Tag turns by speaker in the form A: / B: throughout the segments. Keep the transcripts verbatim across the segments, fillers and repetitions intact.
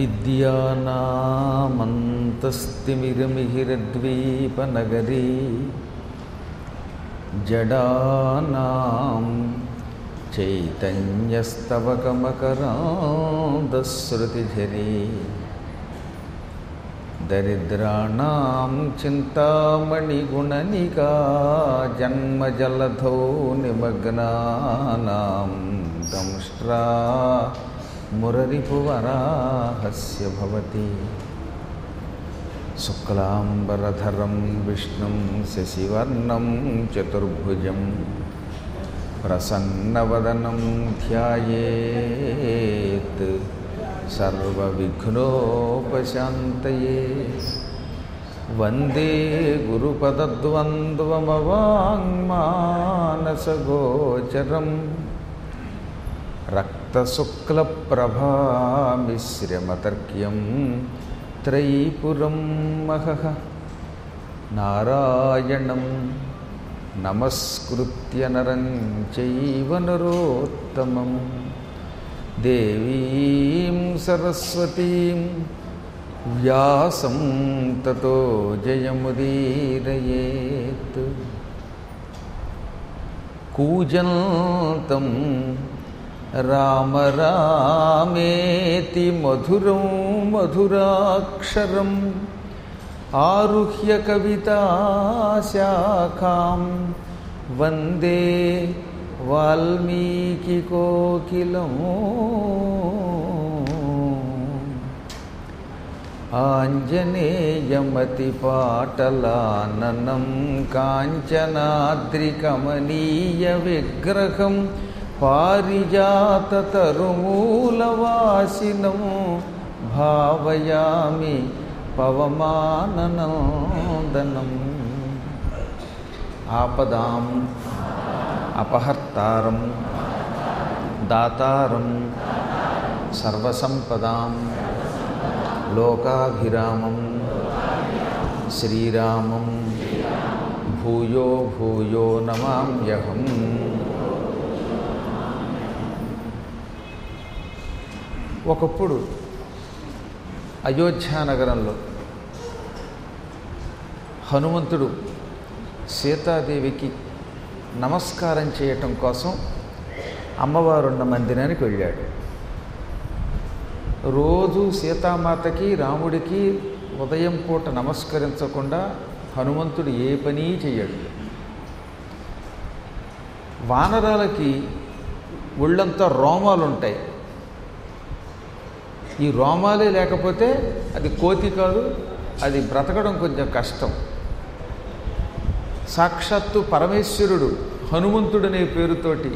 A: అవిద్యానామంతస్తిమిరమిహిరద్వీపనగరీ జడానాం చైతన్యస్తవకమకరాంధశ్రుతిఝరీ దరిద్రాణాం చింతామణిగుణనికా జన్మజలధౌ నిమగ్నానాం దంష్ట్రా మురరిపువరాహస్య భవతి. శుక్లాంబరధరం విష్ణుం శశివర్ణం చతుర్భుజం ప్రసన్నవదనం ధ్యాయేత్ సర్వవిఘ్నోపశాంతయే. వందే గురుపదద్వంద్వమవాङ्మానసగోచరం రక్తశుక్లప్రభామిశ్రమతర్క్యం త్రైపురం మహః. నారాయణం నమస్కృత్య నరం చైవ నరోత్తమం దేవీం సరస్వతీం వ్యాసం తతో జయముదీరయేత్. కూజంతం రామ రామేతి మధురం మధురాక్షరం ఆరుహ్య కవితాశాఖాం వందే వాల్మీకికోకిలం. ఆంజనేయమతిపాటలాననం కాంచనాద్రికమనీయ విగ్రహం పారిజాతతరుమూలవాసినం భావయామి పవమాననందనం. ఆపదాం అపహర్తారం దాతారం సర్వసంపదాం లోకాభిరామం శ్రీరామం భూయో భూయో నమామ్యహం. ఒకప్పుడు అయోధ్యానగరంలో హనుమంతుడు సీతాదేవికి నమస్కారం చేయటం కోసం అమ్మవారున్న మందిరానికి వెళ్ళాడు. రోజు సీతామాతకి రాముడికి ఉదయం పూట నమస్కరించకుండా హనుమంతుడు ఏ పని చెయ్యడు. వానరాలకి ఒళ్ళంతా రోమాలు ఉంటాయి. ఈ రోమాలే లేకపోతే అది కోతి కాదు, అది బ్రతకడం కొంచెం కష్టం. సాక్షాత్తు పరమేశ్వరుడు హనుమంతుడనే పేరుతోటి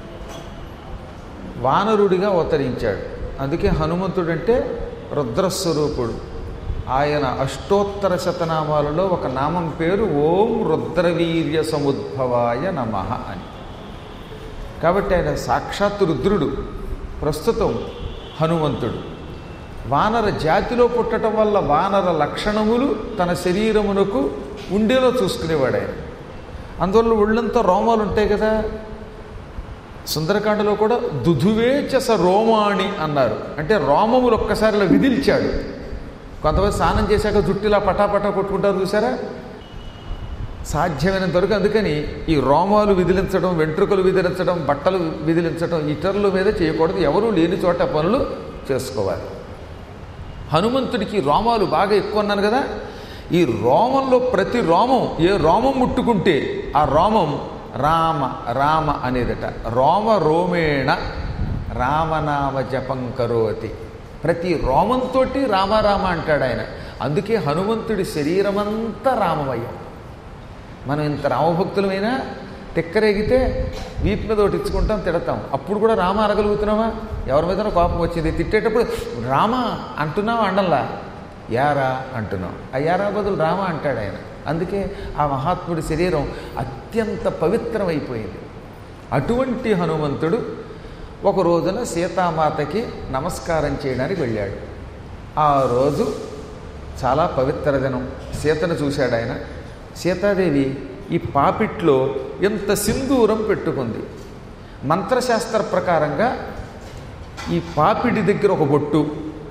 A: వానరుడిగా అవతరించాడు. అందుకే హనుమంతుడంటే రుద్రస్వరూపుడు. ఆయన అష్టోత్తర శతనామాలలో ఒక నామం పేరు ఓం రుద్రవీర్య సముద్భవాయ నమః అని. కాబట్టి ఆయన సాక్షాత్తు రుద్రుడు, ప్రస్తుతం హనుమంతుడు. వానర జాతిలో పుట్టడం వల్ల వానర లక్షణములు తన శరీరమునకు ఉండేలో చూసుకునేవాడు ఆయన. అందువల్ల ఒళ్ళంతా రోమాలు ఉంటాయి కదా. సుందరకాండలో కూడా దుధువేచస రోమాణి అన్నారు. అంటే రోమములు ఒక్కసారిలా విదిల్చాడు. కొంతమంది స్నానం చేశాక జుట్టులా పటాపటా కొట్టుకుంటారు చూసారా, సాధ్యమైనంత వరకు. అందుకని ఈ రోమాలు విదిలించడం, వెంట్రుకలు విదిలించడం, బట్టలు విదిలించడం ఇతరుల మీద చేయకూడదు. ఎవరూ లేని చోట పనులు చేసుకోవాలి. హనుమంతుడికి రోమాలు బాగా ఎక్కువ అన్నాను కదా. ఈ రోమంలో ప్రతి రోమం, ఏ రోమం ముట్టుకుంటే ఆ రోమం రామ రామ అనేదట. రోమ రోమేణ రామనామ జపం కరోతి. ప్రతి రోమంతో రామరామ అంటాడు ఆయన. అందుకే హనుమంతుడి శరీరమంతా రామమయం. మనం ఇంత రామభక్తులమైనా తిక్కరేగితే వీపు మీద ఒకటి ఇచ్చుకుంటాం, తిడతాం. అప్పుడు కూడా రామ అనగలుగుతున్నామా? ఎవరి మీద కోపం వచ్చింది తిట్టేటప్పుడు రామ అంటున్నావా? అండంలా యారా అంటున్నాం. ఆ యారా బదులు రామ అంటాడు ఆయన. అందుకే ఆ మహాత్ముడి శరీరం అత్యంత పవిత్రమైపోయింది. అటువంటి హనుమంతుడు ఒక రోజున సీతామాతకి నమస్కారం చేయడానికి వెళ్ళాడు. ఆ రోజు చాలా పవిత్ర దినం. సీతను చూశాడు ఆయన. సీతాదేవి ఈ పాపిట్లో ఎంత సింధూరం పెట్టుకుంది. మంత్రశాస్త్ర ప్రకారంగా ఈ పాపిడి దగ్గర ఒక బొట్టు,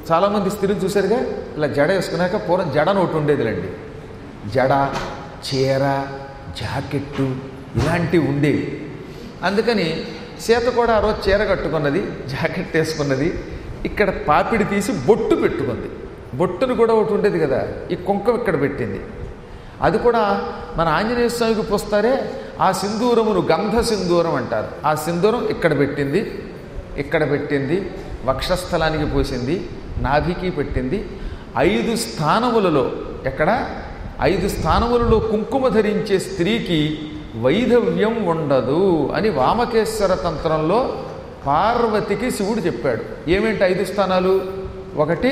A: చాలామంది స్త్రీలు చూసారుగా ఇలా జడ వేసుకున్నాక పూర్వం జడను ఒకటి ఉండేదిలండి. జడ, చీర, జాకెట్టు ఇలాంటివి ఉండేవి. అందుకని సీత కూడా ఆ రోజు చీర కట్టుకున్నది, జాకెట్ వేసుకున్నది, ఇక్కడ పాపిడి తీసి బొట్టు పెట్టుకుంది. బొట్టును కూడా ఒకటి ఉండేది కదా, ఈ కుంకం ఇక్కడ పెట్టింది. అది కూడా మన ఆంజనేయ స్వామికి పోస్తారే ఆ సింధూరమును గంధ సింధూరం అంటారు. ఆ సింధూరం ఇక్కడ పెట్టింది, ఇక్కడ పెట్టింది, వక్షస్థలానికి పోసింది, నాభికి పెట్టింది. ఐదు స్థానములలో ఎక్కడ ఐదు స్థానములలో కుంకుమ ధరించే స్త్రీకి వైధవ్యం ఉండదు అని వామకేశ్వర తంత్రంలో పార్వతికి శివుడు చెప్పాడు. ఏమేంటి ఐదు స్థానాలు? ఒకటి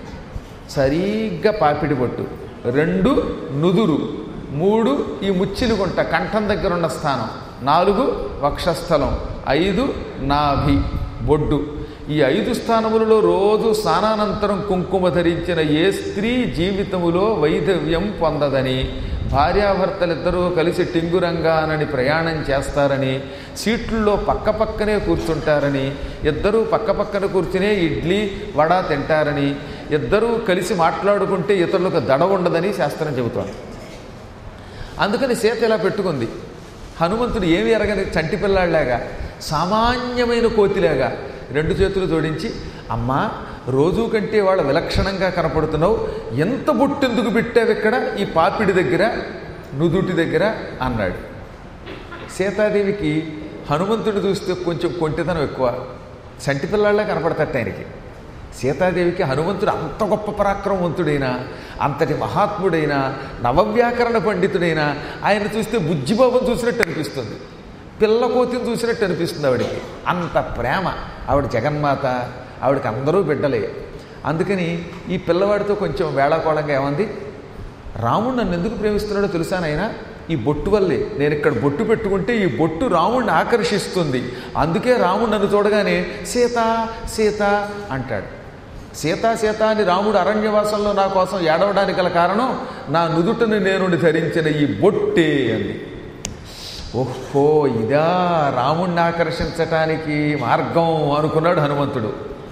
A: సరిగ్గా పాపిడి బొట్టు, రెండు నుదురు, మూడు ఈ ముచ్చిలుగుంట కంఠం దగ్గర ఉన్న స్థానం, నాలుగు వక్షస్థలం, ఐదు నాభి బొడ్డు. ఈ ఐదు స్థానములలో రోజు స్నానానంతరం కుంకుమ ధరించిన ఏ స్త్రీ జీవితములో వైధవ్యం పొందదని, భార్యాభర్తలిద్దరూ కలిసి టింగురంగానని ప్రయాణం చేస్తారని, సీట్లలో పక్క పక్కనే కూర్చుంటారని, ఇద్దరూ పక్క పక్కన కూర్చునే ఇడ్లీ వడ తింటారని, ఇద్దరూ కలిసి మాట్లాడుకుంటే ఇతరులకు దడ ఉండదని శాస్త్రం చెబుతోంది. అందుకని సీత ఇలా పెట్టుకుంది. హనుమంతుడు ఏమి ఎరగని చంటి పిల్లాడిలాగా, సామాన్యమైన కోతిలాగా రెండు చేతులు జోడించి, అమ్మా రోజు కంటే వాళ్ళ విలక్షణంగా కనపడుతున్నావు, ఎంత బొట్టెందుకు పెట్టావు ఇక్కడ ఈ పాపిడి దగ్గర, నుదుటి దగ్గర అన్నాడు. సీతాదేవికి హనుమంతుడు చూస్తే కొంచెం కొంటితనం ఎక్కువ, చంటి పిల్లాడిలా కనపడతట్టు ఆయనకి. సీతాదేవికి హనుమంతుడు అంత గొప్ప పరాక్రమవంతుడైనా, అంతటి మహాత్ముడైనా, నవవ్యాకరణ పండితుడైనా ఆయన చూస్తే బుజ్జిబాబును చూసినట్టు అనిపిస్తుంది, పిల్లకోతిని చూసినట్టు అనిపిస్తుంది ఆవిడికి. అంత ప్రేమ. ఆవిడ జగన్మాత, ఆవిడకి అందరూ బిడ్డలే. అందుకని ఈ పిల్లవాడితో కొంచెం వేళాకోళంగా ఏమంది, రాముడు నన్ను ఎందుకు ప్రేమిస్తున్నాడో తెలుసానైనా, ఈ బొట్టు వల్లే. నేను ఇక్కడ బొట్టు పెట్టుకుంటే ఈ బొట్టు రాముడిని ఆకర్షిస్తుంది, అందుకే రాముడు నన్ను చూడగానే సీత సీత అంటాడు. సీతా సీత అని రాముడు అరణ్యవాసంలో నా కోసం ఏడవడానికి గల కారణం నా నుదుటను నేను ధరించిన ఈ బొట్టే అంది. ఓహో, ఇదా రాముణ్ణి ఆకర్షించటానికి మార్గం అనుకున్నాడు హనుమంతుడు.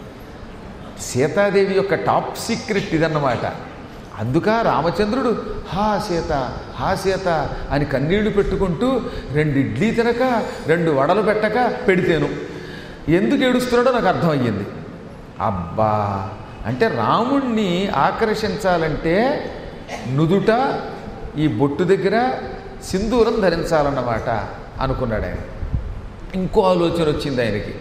A: సీతాదేవి యొక్క టాప్ సీక్రెట్ ఇదన్నమాట. అందుక రామచంద్రుడు హా సీత హా సీత అని కన్నీళ్లు పెట్టుకుంటూ రెండు ఇడ్లీ తినక రెండు వడలు పెట్టక పెడితేను ఎందుకు ఏడుస్తున్నాడో నాకు అర్థమయ్యింది. అబ్బా, అంటే రాముణ్ణి ఆకర్షించాలంటే నుదుట ఈ బొట్టు దగ్గర సింధూరం ధరించాలన్నమాట అనుకున్నాడు ఆయన. ఇంకో ఆలోచన వచ్చింది ఆయనకి.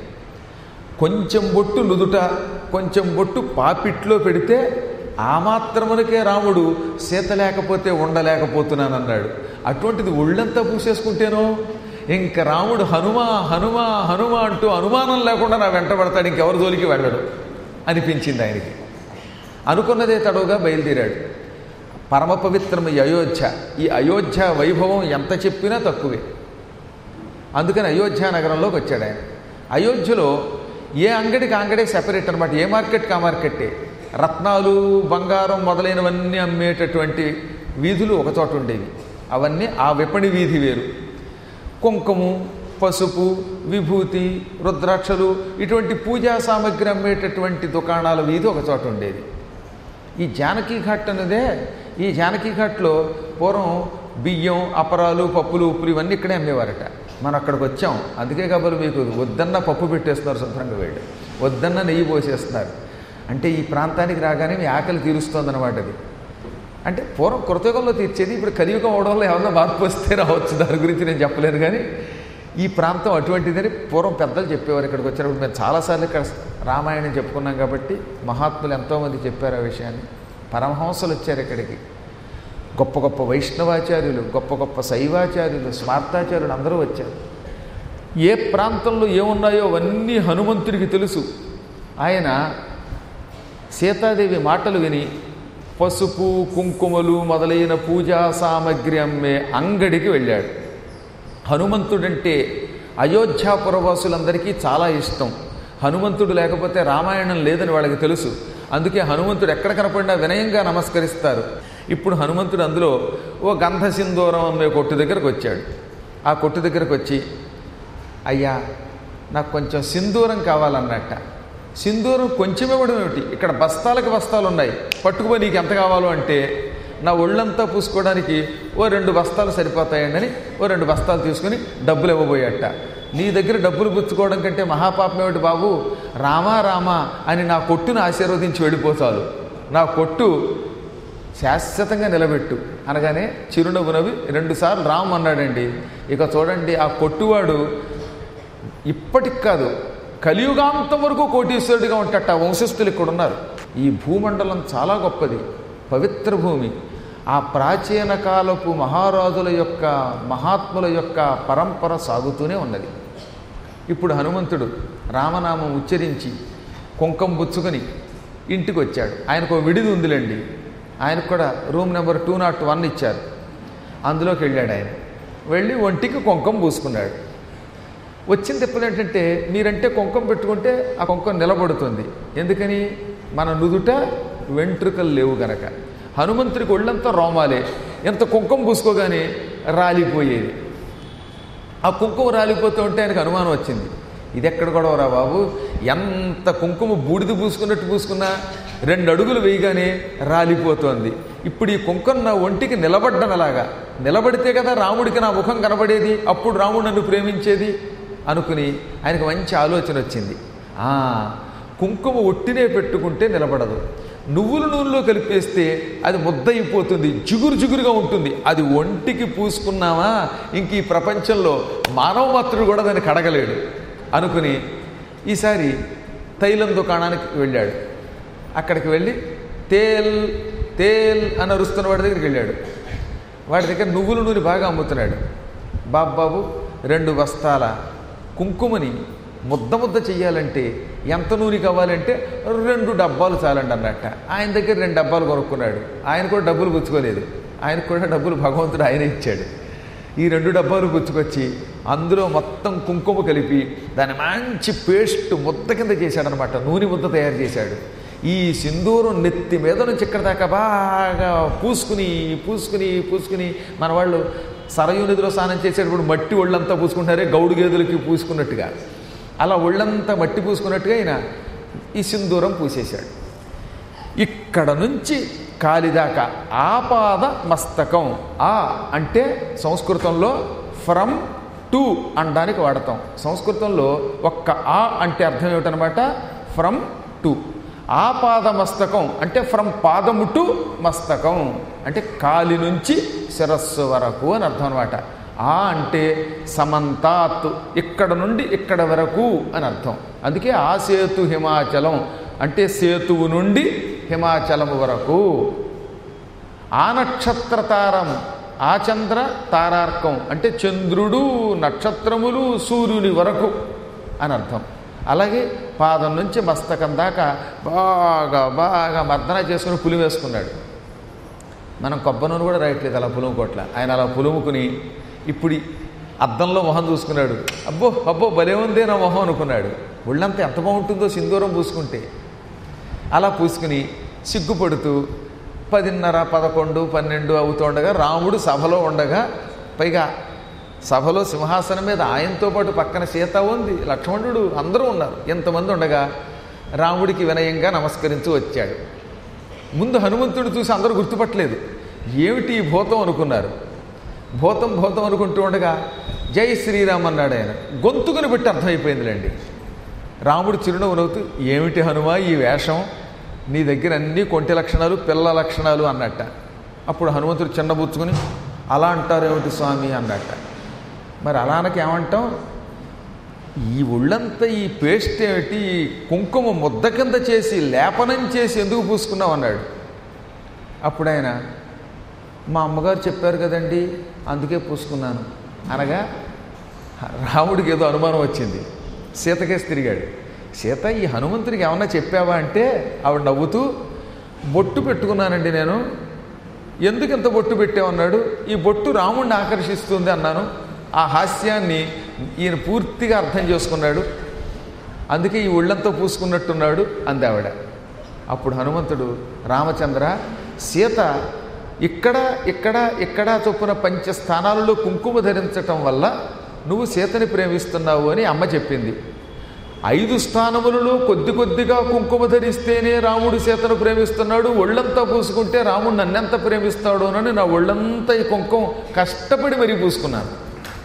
A: కొంచెం బొట్టు నుదుట, కొంచెం బొట్టు పాపిట్లో పెడితే ఆ మాత్రమునకే రాముడు సీత లేకపోతే ఉండలేకపోతున్నానన్నాడు. అటువంటిది ఒళ్ళంతా పూసేసుకుంటేనో ఇంక రాముడు హనుమా హనుమా హనుమా అంటూ అనుమానం లేకుండా నా వెంట పడతాడు, ఇంకెవరి జోలికి వెళ్ళడు అనిపించింది ఆయనకి. అనుకున్నదే తడవుగా బయలుదేరాడు. పరమ పవిత్రం ఈ అయోధ్య. ఈ అయోధ్య వైభవం ఎంత చెప్పినా తక్కువే. అందుకని అయోధ్య నగరంలోకి వచ్చాడు ఆయన. అయోధ్యలో ఏ అంగడికి అంగడే సెపరేట్ అనమాట, ఏ మార్కెట్కి ఆ మార్కెట్టే. రత్నాలు, బంగారం మొదలైనవన్నీ అమ్మేటటువంటి వీధులు ఒకచోట ఉండేవి. అవన్నీ ఆ విపణి వీధి వేరు. కుంకుమ, పసుపు, విభూతి, రుద్రాక్షలు ఇటువంటి పూజా సామగ్రి అమ్మేటటువంటి దుకాణాల వీధి ఒకచోట ఉండేది. ఈ జానకీ ఘాట్ అనేదే, ఈ జానకీ ఘాట్లో పూర్వం బియ్యం, అపరాలు, పప్పులు, ఉప్పులు ఇవన్నీ ఇక్కడే అమ్మేవారట. మనం అక్కడికి వచ్చాం, అందుకే కాబట్టి మీకు వద్దన్న పప్పు పెట్టేస్తున్నారు శుభ్రంగా, వేడు వద్దన్న నెయ్యి పోసేస్తున్నారు. అంటే ఈ ప్రాంతానికి రాగానే మీ ఆకలి తీరుస్తోందన్నమాట. అది అంటే పూర్వం కృతయుగంలో తీర్చేది, ఇప్పుడు కలియుగం అవడంలో ఏమన్నా మార్పు వస్తే రావచ్చు, దాని గురించి నేను చెప్పలేను. కానీ ఈ ప్రాంతం అటువంటిదని పూర్వం పెద్దలు చెప్పేవారు. ఇక్కడికి వచ్చినప్పుడు మేము చాలాసార్లు ఇక్కడ రామాయణం చెప్పుకున్నాం కాబట్టి మహాత్ములు ఎంతోమంది చెప్పారు ఆ విషయాన్ని. పరమహంసలు వచ్చారు ఇక్కడికి, గొప్ప గొప్ప వైష్ణవాచార్యులు, గొప్ప గొప్ప శైవాచార్యులు, స్మార్తాచార్యులు అందరూ వచ్చారు. ఏ ప్రాంతంలో ఏమున్నాయో అవన్నీ హనుమంతుడికి తెలుసు. ఆయన సీతాదేవి మాటలు విని పసుపు, కుంకుమలు మొదలైన పూజా సామగ్రి అమ్మే అంగడికి వెళ్ళాడు. హనుమంతుడంటే అయోధ్యాపురవాసులందరికీ చాలా ఇష్టం. హనుమంతుడు లేకపోతే రామాయణం లేదని వాళ్ళకి తెలుసు. అందుకే హనుమంతుడు ఎక్కడ కనపడినా వినయంగా నమస్కరిస్తారు. ఇప్పుడు హనుమంతుడు అందులో ఓ గంధ సింధూరం అమ్మే కొట్టు దగ్గరకు వచ్చాడు. ఆ కొట్టు దగ్గరకు వచ్చి, అయ్యా నాకు కొంచెం సింధూరం కావాలన్నట్ట. సింధూరం కొంచెం ఇవ్వడం ఏమిటి, ఇక్కడ బస్తాలకి బస్తాలు ఉన్నాయి, పట్టుకుపోయి నీకు ఎంత కావాలో అంటే నా ఒళ్ళంతా పూసుకోవడానికి ఓ రెండు బస్తాలు సరిపోతాయండి అని ఓ రెండు బస్తాలు తీసుకుని డబ్బులు ఇవ్వబోయట. నీ దగ్గర డబ్బులు పుచ్చుకోవడం కంటే మహాపాపం ఏమిటి బాబు, రామా రామా అని నా కొట్టును ఆశీర్వదించి వెళ్ళిపోతారు, నా కొట్టు శాశ్వతంగా నిలబెట్టు అనగానే చిరునవ్వు నవ్వి రెండుసార్లు రామ్ అన్నాడండి. ఇక చూడండి ఆ కొట్టువాడు ఇప్పటికి కాదు కలియుగాంతం వరకు కోటీశ్వరుడిగా ఉంటట. వంశస్థులు ఇక్కడ ఉన్నారు. ఈ భూమండలం చాలా గొప్పది, పవిత్ర భూమి. ఆ ప్రాచీన కాలపు మహారాజుల యొక్క మహాత్ముల యొక్క పరంపర సాగుతూనే ఉన్నది. ఇప్పుడు హనుమంతుడు రామనామం ఉచ్చరించి కుంకం పుచ్చుకొని ఇంటికి వచ్చాడు. ఆయనకు విడిది ఉందిలేండి, ఆయనకు కూడా room number two not one ఇచ్చారు. అందులోకి వెళ్ళాడు. ఆయన వెళ్ళి ఒంటికి కుంకం పూసుకున్నాడు. వచ్చిన తిప్పలు ఏంటంటే మీరంటే కుంకం పెట్టుకుంటే ఆ కుంకం నిలబడుతుంది. ఎందుకని? మన నుదుట వెంట్రుకలు లేవు గనక. హనుమంతుడికి ఒళ్ళంతా రోమాలే, ఎంత కుంకుమ పూసుకోగానే రాలిపోయేది. ఆ కుంకుమ రాలిపోతూ ఉంటే ఆయనకు అనుమానం వచ్చింది, ఇది ఎక్కడ గొడవరా బాబు, ఎంత కుంకుమ బూడిద పూసుకున్నట్టు పూసుకున్నా రెండు అడుగులు వేయగానే రాలిపోతోంది. ఇప్పుడు ఈ కుంకుమ నా ఒంటికి నిలబడ్డనలాగా, నిలబడితే కదా రాముడికి నా ముఖం కనబడేది, అప్పుడు రాముడు నన్ను ప్రేమించేది అనుకుని ఆయనకు మంచి ఆలోచన వచ్చింది. ఆ కుంకుమ ఒట్టినే పెట్టుకుంటే నిలబడదు, నువ్వుల నూనెలో కలిపేస్తే అది ముద్దయిపోతుంది, జిగురు జిగురుగా ఉంటుంది. అది ఒంటికి పూసుకున్నామా ఇంక ఈ ప్రపంచంలో మానవ మాత్రుడు కూడా దాన్ని కడగలేడు అనుకుని ఈసారి తైలం దుకాణానికి వెళ్ళాడు. అక్కడికి వెళ్ళి తేల్ తేల్ అని అరుస్తున్న వాడి దగ్గరికి వెళ్ళాడు. వాడి దగ్గర నువ్వుల నూనె బాగా అమ్ముతున్నాడు. బాబు బాబు రెండు బస్తాల కుంకుమని ముద్ద ముద్ద చెయ్యాలంటే ఎంత నూనె కావాలంటే రెండు డబ్బాలు చాలండి అన్నట్ట. ఆయన దగ్గర రెండు డబ్బాలు కొనుక్కున్నాడు. ఆయన కూడా డబ్బులు పుచ్చుకోలేదు, ఆయనకు కూడా డబ్బులు భగవంతుడు ఆయన ఇచ్చాడు. ఈ రెండు డబ్బాలు పుచ్చుకొచ్చి అందులో మొత్తం కుంకుమ కలిపి దాన్ని మంచి పేస్ట్ ముద్ద కింద చేశాడనమాట, నూనె ముద్ద తయారు చేశాడు. ఈ సింధూరం నెత్తి మీద నుంచి ఇక్కడ దాకా బాగా పూసుకుని పూసుకుని పూసుకుని మన వాళ్ళు సరయూ నదిలో స్నానం చేసేటప్పుడు మట్టి ఒళ్ళంతా పూసుకుంటారే గౌడు గేదెలకి పూసుకున్నట్టుగా, అలా ఒళ్ళంతా మట్టి పూసుకున్నట్టుగా ఆయన ఈ సింధూరం పూసేశాడు. ఇక్కడ నుంచి కాలిదాకా ఆపాద మస్తకం. ఆ అంటే సంస్కృతంలో ఫ్రమ్ టు అనడానికి వాడతాం. సంస్కృతంలో ఒక్క ఆ అంటే అర్థం ఏమిటనమాట, ఫ్రమ్ టు. ఆపాద మస్తకం అంటే ఫ్రమ్ పాదము టు మస్తకం అంటే కాలి నుంచి శిరస్సు వరకు అని అర్థం అనమాట. ఆ అంటే సమంతాత్, ఇక్కడ నుండి ఇక్కడ వరకు అని అర్థం. అందుకే ఆ సేతు హిమాచలం అంటే సేతువు నుండి హిమాచలము వరకు. ఆ నక్షత్ర తారం, ఆ చంద్ర తారార్కం అంటే చంద్రుడు నక్షత్రములు సూర్యుని వరకు అని అర్థం. అలాగే పాదం నుంచి మస్తకం దాకా బాగా బాగా మర్దన చేసుకుని పులి వేసుకున్నాడు. మనం కొబ్బరి నూనె కూడా రాయట్లేదు అలా పులుము కోట్ల. ఆయన అలా పులుముకుని ఇప్పుడు అద్దంలో మొహం చూసుకున్నాడు. అబ్బో అబ్బో భలే ఉందే నా మొహం అనుకున్నాడు. ఒళ్ళంతా ఎంత బాగుంటుందో సింధూరం పూసుకుంటే. అలా పూసుకుని సిగ్గుపడుతూ పదిన్నర పదకొండు పన్నెండు అవుతుండగా రాముడు సభలో ఉండగా, పైగా సభలో సింహాసనం మీద ఆయనతో పాటు పక్కన సీత ఉంది, లక్ష్మణుడు అందరూ ఉన్నారు. ఎంతమంది ఉండగా రాముడికి వినయంగా నమస్కరించి వచ్చాడు. ముందు హనుమంతుడు చూసి అందరూ గుర్తుపట్టలేదు, ఏమిటి ఈ భూతం అనుకున్నారు. భూతం భూతం అనుకుంటూ ఉండగా జై శ్రీరామ్ అన్నాడు ఆయన. గొంతుకుని పెట్టి అర్థమైపోయిందిలేండి. రాముడు చిరునవ్వు నవ్వుతూ ఏమిటి హనుమా ఈ వేషం, నీ దగ్గర అన్ని కొంటి లక్షణాలు పిల్ల లక్షణాలు అన్నట్ట. అప్పుడు హనుమంతుడు చిన్నబుచ్చుకుని అలా అంటారేమిటి స్వామి అన్నట్ట. మరి అలానకి ఏమంటాం, ఈ ఒళ్ళంతా ఈ పేస్ట్ ఏమిటి, ఈ కుంకుమ ముద్ద కింద చేసి లేపనం చేసి ఎందుకు పూసుకున్నావు అన్నాడు. అప్పుడు ఆయన మా అమ్మగారు చెప్పారు కదండి అందుకే పూసుకున్నాను అనగా రాముడికి ఏదో అనుమానం వచ్చింది. సీతకేసి తిరిగాడు. సీత ఈ హనుమంతుడికి ఏమన్నా చెప్పావా అంటే ఆవిడ నవ్వుతూ బొట్టు పెట్టుకున్నానండి నేను. ఎందుకు ఇంత బొట్టు పెట్టామన్నాడు. ఈ బొట్టు రాముడిని ఆకర్షిస్తుంది అన్నాను. ఆ హాస్యాన్ని ఈయన పూర్తిగా అర్థం చేసుకున్నాడు. అందుకే ఈ ఒళ్ళంతా పూసుకున్నట్టున్నాడు అంది ఆవిడ. అప్పుడు హనుమంతుడు రామచంద్ర, సీత ఇక్కడ ఇక్కడ ఇక్కడ చొప్పున పంచస్థానాలలో కుంకుమ ధరించటం వల్ల నువ్వు సీతని ప్రేమిస్తున్నావు అని అమ్మ చెప్పింది. ఐదు స్థానములలో కొద్ది కొద్దిగా కుంకుమ ధరిస్తేనే రాముడు సీతను ప్రేమిస్తున్నాడు, ఒళ్ళంతా పూసుకుంటే రాముడు నన్నెంత ప్రేమిస్తాడు అని నా ఒళ్ళంతా ఈ కుంకుమ కష్టపడి మరీ పూసుకున్నాను.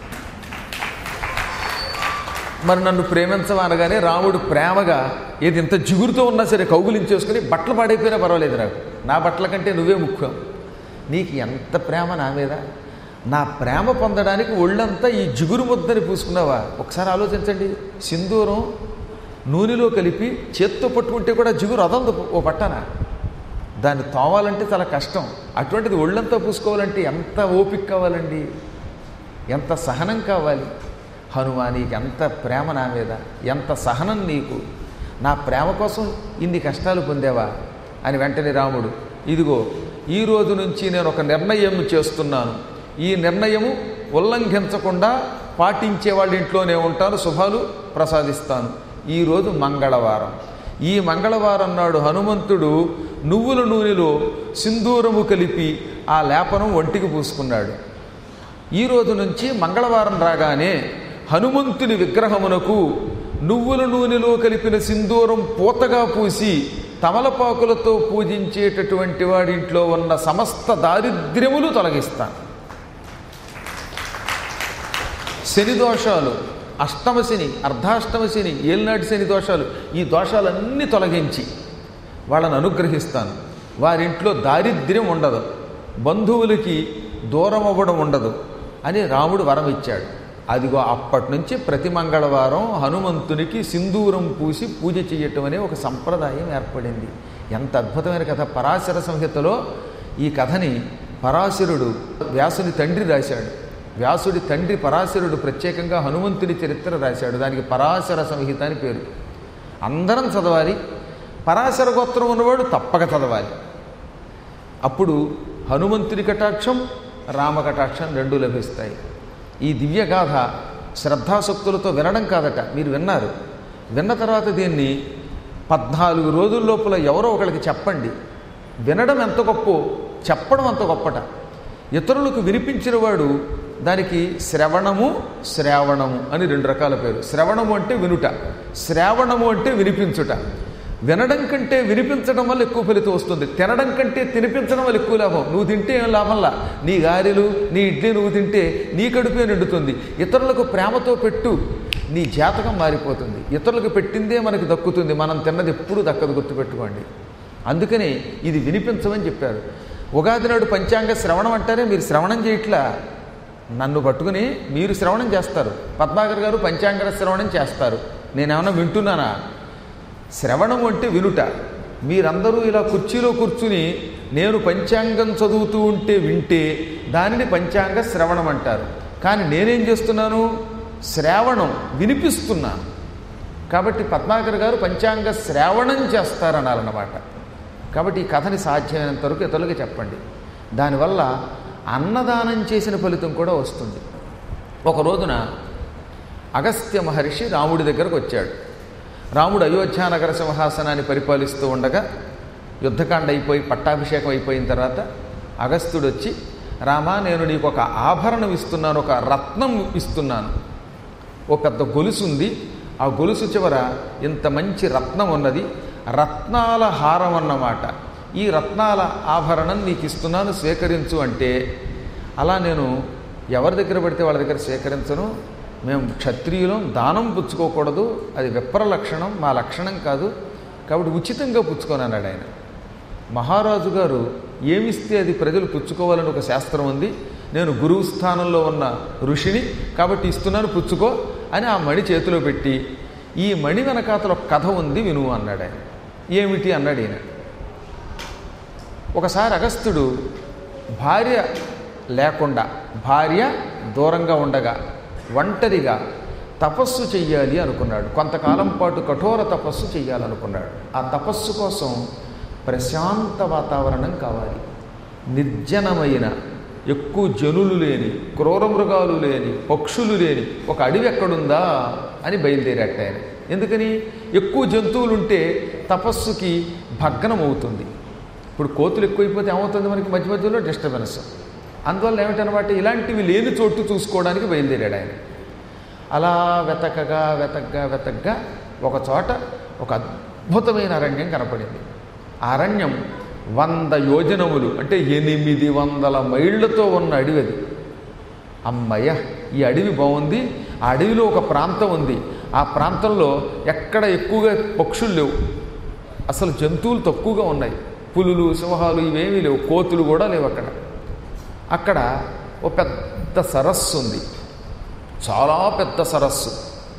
A: మరి నన్ను ప్రేమించవా అనగానే రాముడు ప్రేమగా ఏది ఇంత జిగురుతో ఉన్నా సరే కౌగులించేసుకుని బట్టలు పాడైపోయినా పర్వాలేదు, నాకు నా బట్టల కంటే నువ్వే ముఖ్యం, నీకు ఎంత ప్రేమ నా మీద, నా ప్రేమ పొందడానికి ఒళ్ళంతా ఈ జిగురు ముద్దని పూసుకున్నావా? ఒకసారి ఆలోచించండి. సింధూరం నూనెలో కలిపి చేత్తో పట్టుకుంటే కూడా జిగురు అదందు ఓ పట్టన, దాన్ని తోవాలంటే చాలా కష్టం. అటువంటిది ఒళ్ళంతా పూసుకోవాలంటే ఎంత ఓపిక కావాలండి, ఎంత సహనం కావాలి. హనుమా, నీకు ఎంత ప్రేమ నా మీద, ఎంత సహనం నీకు, నా ప్రేమ కోసం ఇన్ని కష్టాలు పొందేవా అని వెంటనే రాముడు, ఇదిగో ఈ రోజు నుంచి నేను ఒక నిర్ణయం చేస్తున్నాను, ఈ నిర్ణయము ఉల్లంఘించకుండా పాటించే వాళ్ళ ఇంట్లోనే ఉంటాను, శుభాలు ప్రసాదిస్తాను. ఈరోజు మంగళవారం, ఈ మంగళవారం నాడు హనుమంతుడు నువ్వుల నూనెలో సింధూరము కలిపి ఆ లేపనం ఒంటికి పూసుకున్నాడు. ఈ రోజు నుంచి మంగళవారం రాగానే హనుమంతుని విగ్రహమునకు నువ్వుల నూనెలో కలిపిన సింధూరం పూతగా పూసి తమలపాకులతో పూజించేటటువంటి వాడింట్లో ఉన్న సమస్త దారిద్ర్యములు తొలగిస్తాను. శని దోషాలు, అష్టమ శని, అర్ధాష్టమ శని, ఏలినాటి శని దోషాలు, ఈ దోషాలన్నీ తొలగించి వాళ్ళని అనుగ్రహిస్తాను. వారింట్లో దారిద్ర్యం ఉండదు, బంధువులకి దూరం అవ్వడం ఉండదు అని రాముడు వరం ఇచ్చాడు. అదిగో అప్పటి నుంచి ప్రతి మంగళవారం హనుమంతునికి సింధూరం పూసి పూజ చేయటం అనే ఒక సంప్రదాయం ఏర్పడింది. ఎంత అద్భుతమైన కథ! పరాశర సంహితలో ఈ కథని పరాశరుడు వ్యాసుని తండ్రి రాశాడు. వ్యాసుడి తండ్రి పరాశరుడు ప్రత్యేకంగా హనుమంతుని చరిత్ర రాశాడు. దానికి పరాశర సంహిత అని పేరు. అందరం చదవాలి, పరాశర గోత్రం ఉన్నవాడు తప్పక చదవాలి. అప్పుడు హనుమంతుని కటాక్షం, రామ కటాక్షం రెండూ లభిస్తాయి. ఈ దివ్యగాథ శ్రద్ధాశక్తులతో వినడం కాదట, మీరు విన్నారు. విన్న తర్వాత దీన్ని పద్నాలుగు రోజుల లోపల ఎవరో ఒకరికి చెప్పండి. వినడం ఎంత గొప్పో చెప్పడం అంత గొప్పట. ఇతరులకు వినిపించిన వాడు దానికి శ్రవణము, శ్రావణము అని రెండు రకాల పేరు. శ్రవణము అంటే వినుట, శ్రావణము అంటే వినిపించుట. వినడం కంటే వినిపించడం వల్ల ఎక్కువ ఫలితం వస్తుంది, తినడం కంటే తినిపించడం వల్ల ఎక్కువ లాభం. నువ్వు తింటే ఏం లాభంలా, నీ గారెలు నీ ఇడ్లీ నువ్వు తింటే నీ కడుపే నిండుతుంది. ఇతరులకు ప్రేమతో పెట్టు, నీ జాతకం మారిపోతుంది. ఇతరులకు పెట్టిందే మనకు దక్కుతుంది, మనం తిన్నది ఎప్పుడు దక్కదు, గుర్తుపెట్టుకోండి. అందుకని ఇది వినిపించమని చెప్పారు. ఉగాది నాడు పంచాంగ శ్రవణం అంటారే, మీరు శ్రవణం చేయట్లా, నన్ను పట్టుకుని మీరు శ్రవణం చేస్తారు. పద్మాకర్ గారు పంచాంగ శ్రవణం చేస్తారు, నేనేమన్నా వింటున్నానా? శ్రవణం అంటే వినుట. మీరందరూ ఇలా కుర్చీలో కూర్చుని నేను పంచాంగం చదువుతూ ఉంటే వింటే దానిని పంచాంగ శ్రవణం అంటారు. కానీ నేనేం చేస్తున్నాను? శ్రావణం, వినిపిస్తున్నాను. కాబట్టి పద్మాకర్ గారు పంచాంగ శ్రావణం చేస్తారనాలన్నమాట. కాబట్టి ఈ కథని సాధ్యమైనంత వరకు ఇతరులకి చెప్పండి. దానివల్ల అన్నదానం చేసిన ఫలితం కూడా వస్తుంది. ఒక రోజున అగస్త్య మహర్షి రాముడి దగ్గరకు వచ్చాడు. రాముడు అయోధ్యానగర సింహాసనాన్ని పరిపాలిస్తూ ఉండగా యుద్ధకాండ అయిపోయి పట్టాభిషేకం అయిపోయిన తర్వాత అగస్త్యుడు వచ్చి, రామా, నేను నీకు ఒక ఆభరణం ఇస్తున్నాను, ఒక రత్నం ఇస్తున్నాను. ఓ పెద్ద గొలుసు ఉంది, ఆ గొలుసు చివర ఇంత మంచి రత్నం ఉన్నది, రత్నాల హారం అన్నమాట. ఈ రత్నాల ఆభరణం నీకు ఇస్తున్నాను, స్వీకరించు అంటే, అలా నేను ఎవరి దగ్గర పడితే వాళ్ళ దగ్గర స్వీకరించను. మేము క్షత్రియులం, దానం పుచ్చుకోకూడదు, అది విప్ర లక్షణం, మా లక్షణం కాదు, కాబట్టి ఉచితంగా పుచ్చుకోనన్నాడు ఆయన. మహారాజు గారు ఏమిస్తే అది ప్రజలు పుచ్చుకోవాలని ఒక శాస్త్రం ఉంది, నేను గురువు స్థానంలో ఉన్న ఋషిని కాబట్టి ఇస్తున్నాను, పుచ్చుకో అని ఆ మణి చేతిలో పెట్టి, ఈ మణి వెనకాతల ఒక కథ ఉంది, విను అన్నాడు ఆయన. ఏమిటి అన్నాడు ఈయన. ఒకసారి అగస్త్యుడు భార్య లేకుండా, భార్య దూరంగా ఉండగా ఒంటరిగా తపస్సు చెయ్యాలి అనుకున్నాడు. కొంతకాలం పాటు కఠోర తపస్సు చెయ్యాలనుకున్నాడు. ఆ తపస్సు కోసం ప్రశాంత వాతావరణం కావాలి, నిర్జనమైన, ఎక్కువ జనులు లేని, క్రూర మృగాలు లేని, పక్షులు లేని ఒక అడవి ఎక్కడుందా అని బయలుదేరాట ఆయన. ఎందుకని? ఎక్కువ జంతువులు ఉంటే తపస్సుకి భగ్నం అవుతుంది. ఇప్పుడు కోతులు ఎక్కువైపోతే ఏమవుతుంది, మనకి మధ్య మధ్యలో డిస్టర్బెన్స్. అందువల్ల ఏమిటనమాట, ఇలాంటివి లేని చోటు చూసుకోవడానికి బయలుదేరాడు ఆయన. అలా వెతకగా వెతకగా వెతకగా ఒక చోట ఒక అద్భుతమైన అరణ్యం కనపడింది. ఆ అరణ్యం వంద యోజనములు అంటే ఎనిమిది వందల మైళ్ళతో ఉన్న అడవి అది. అమ్మయ్య, ఈ అడవి బాగుంది. ఆ అడవిలో ఒక ప్రాంతం ఉంది. ఆ ప్రాంతంలో ఎక్కడ ఎక్కువగా పక్షులు లేవు, అసలు జంతువులు తక్కువగా ఉన్నాయి. పులులు, సింహాలు ఇవేమీ లేవు, కోతులు కూడా లేవు అక్కడ. అక్కడ ఓ పెద్ద సరస్సు ఉంది, చాలా పెద్ద సరస్సు.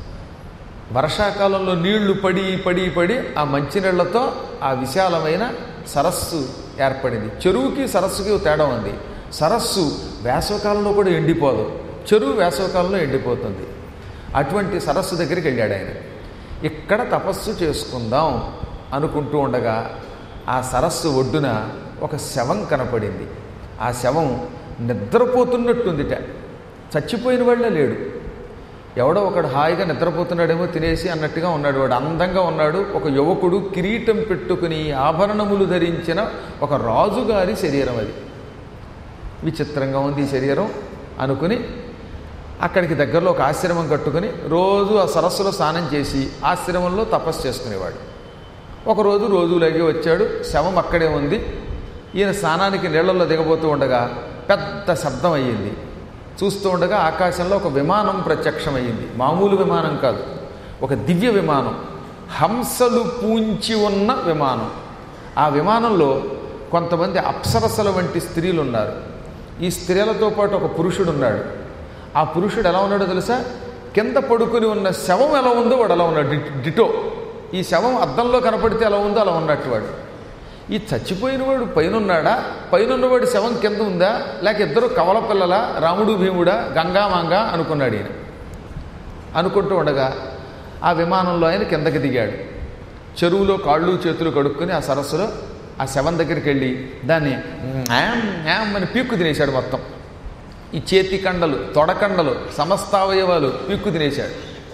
A: వర్షాకాలంలో నీళ్లు పడి పడి పడి ఆ మంచినీళ్లతో ఆ విశాలమైన సరస్సు ఏర్పడింది. చెరువుకి సరస్సుకి తేడా ఉంది. సరస్సు వేసవకాలంలో కూడా ఎండిపోదు, చెరువు వేసవకాలంలో ఎండిపోతుంది. అటువంటి సరస్సు దగ్గరికి వెళ్ళాడు ఆయన. ఇక్కడ తపస్సు చేసుకుందాం అనుకుంటూ ఉండగా ఆ సరస్సు ఒడ్డున ఒక శవం కనపడింది. ఆ శవం నిద్రపోతున్నట్టుందిట, చచ్చిపోయిన వాళ్ళే లేడు. ఎవడో ఒకడు హాయిగా నిద్రపోతున్నాడేమో తినేసి అన్నట్టుగా ఉన్నాడు. వాడు అందంగా ఉన్నాడు. ఒక యువకుడు కిరీటం పెట్టుకుని ఆభరణములు ధరించిన ఒక రాజుగారి శరీరం అది. విచిత్రంగా ఉంది ఈ శరీరం అనుకుని అక్కడికి దగ్గరలో ఒక ఆశ్రమం కట్టుకుని రోజు ఆ సరస్సులో స్నానం చేసి ఆశ్రమంలో తపస్సు చేసుకునేవాడు. ఒకరోజు రోజులాగే వచ్చాడు, శవం అక్కడే ఉంది. ఈయన స్నానానికి నీళ్లలో దిగబోతూ ఉండగా పెద్ద శబ్దం అయ్యింది. చూస్తూ ఉండగా ఆకాశంలో ఒక విమానం ప్రత్యక్షమయ్యింది. మామూలు విమానం కాదు, ఒక దివ్య విమానం, హంసలు పూంచి ఉన్న విమానం. ఆ విమానంలో కొంతమంది అప్సరసల వంటి స్త్రీలు ఉన్నారు. ఈ స్త్రీలతో పాటు ఒక పురుషుడు ఉన్నాడు. ఆ పురుషుడు ఎలా ఉన్నాడో తెలుసా? కింద పడుకుని ఉన్న శవం ఎలా ఉందో వాడు అలా ఉన్నాడు, డిటో. ఈ శవం అద్దంలో కనపడితే ఎలా ఉందో అలా ఉన్నట్టు వాడు. ఈ చచ్చిపోయినవాడు పైన ఉన్నాడా, పైన ఉన్నవాడు శవం కింద ఉందా, లేక ఇద్దరు కవల పిల్లలా, రాముడు భీముడా, గంగామాంగా అనుకున్నాడు ఈయన. అనుకుంటూ ఉండగా ఆ విమానంలో ఆయన కిందకి దిగాడు. చెరువులో కాళ్ళు చేతులు కడుక్కొని ఆ సరస్సులో ఆ శవం దగ్గరికి వెళ్ళి దాన్ని యామ్ యామ్ అని పీక్కు తినేశాడు. మొత్తం ఈ చేతి కండలు, తొడకండలు, సమస్తావయవాలు పీక్కు తినేశాడు.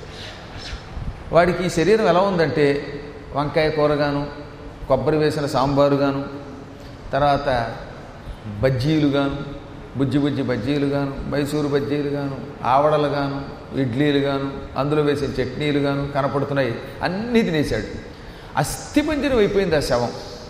A: వాడికి ఈ శరీరం ఎలా ఉందంటే వంకాయ కూరగాను, కొబ్బరి వేసిన సాంబారుగాను, తర్వాత బజ్జీలుగాను, బుజ్జి బుజ్జి బజ్జీలుగాను, మైసూరు బజ్జీలుగాను, ఆవడలుగాను, ఇడ్లీలుగాను, అందులో వేసిన చట్నీలుగాను కనపడుతున్నాయి. అన్నీ తినేశాడు. అస్థిపంజరం అయిపోయింది ఆ శవం.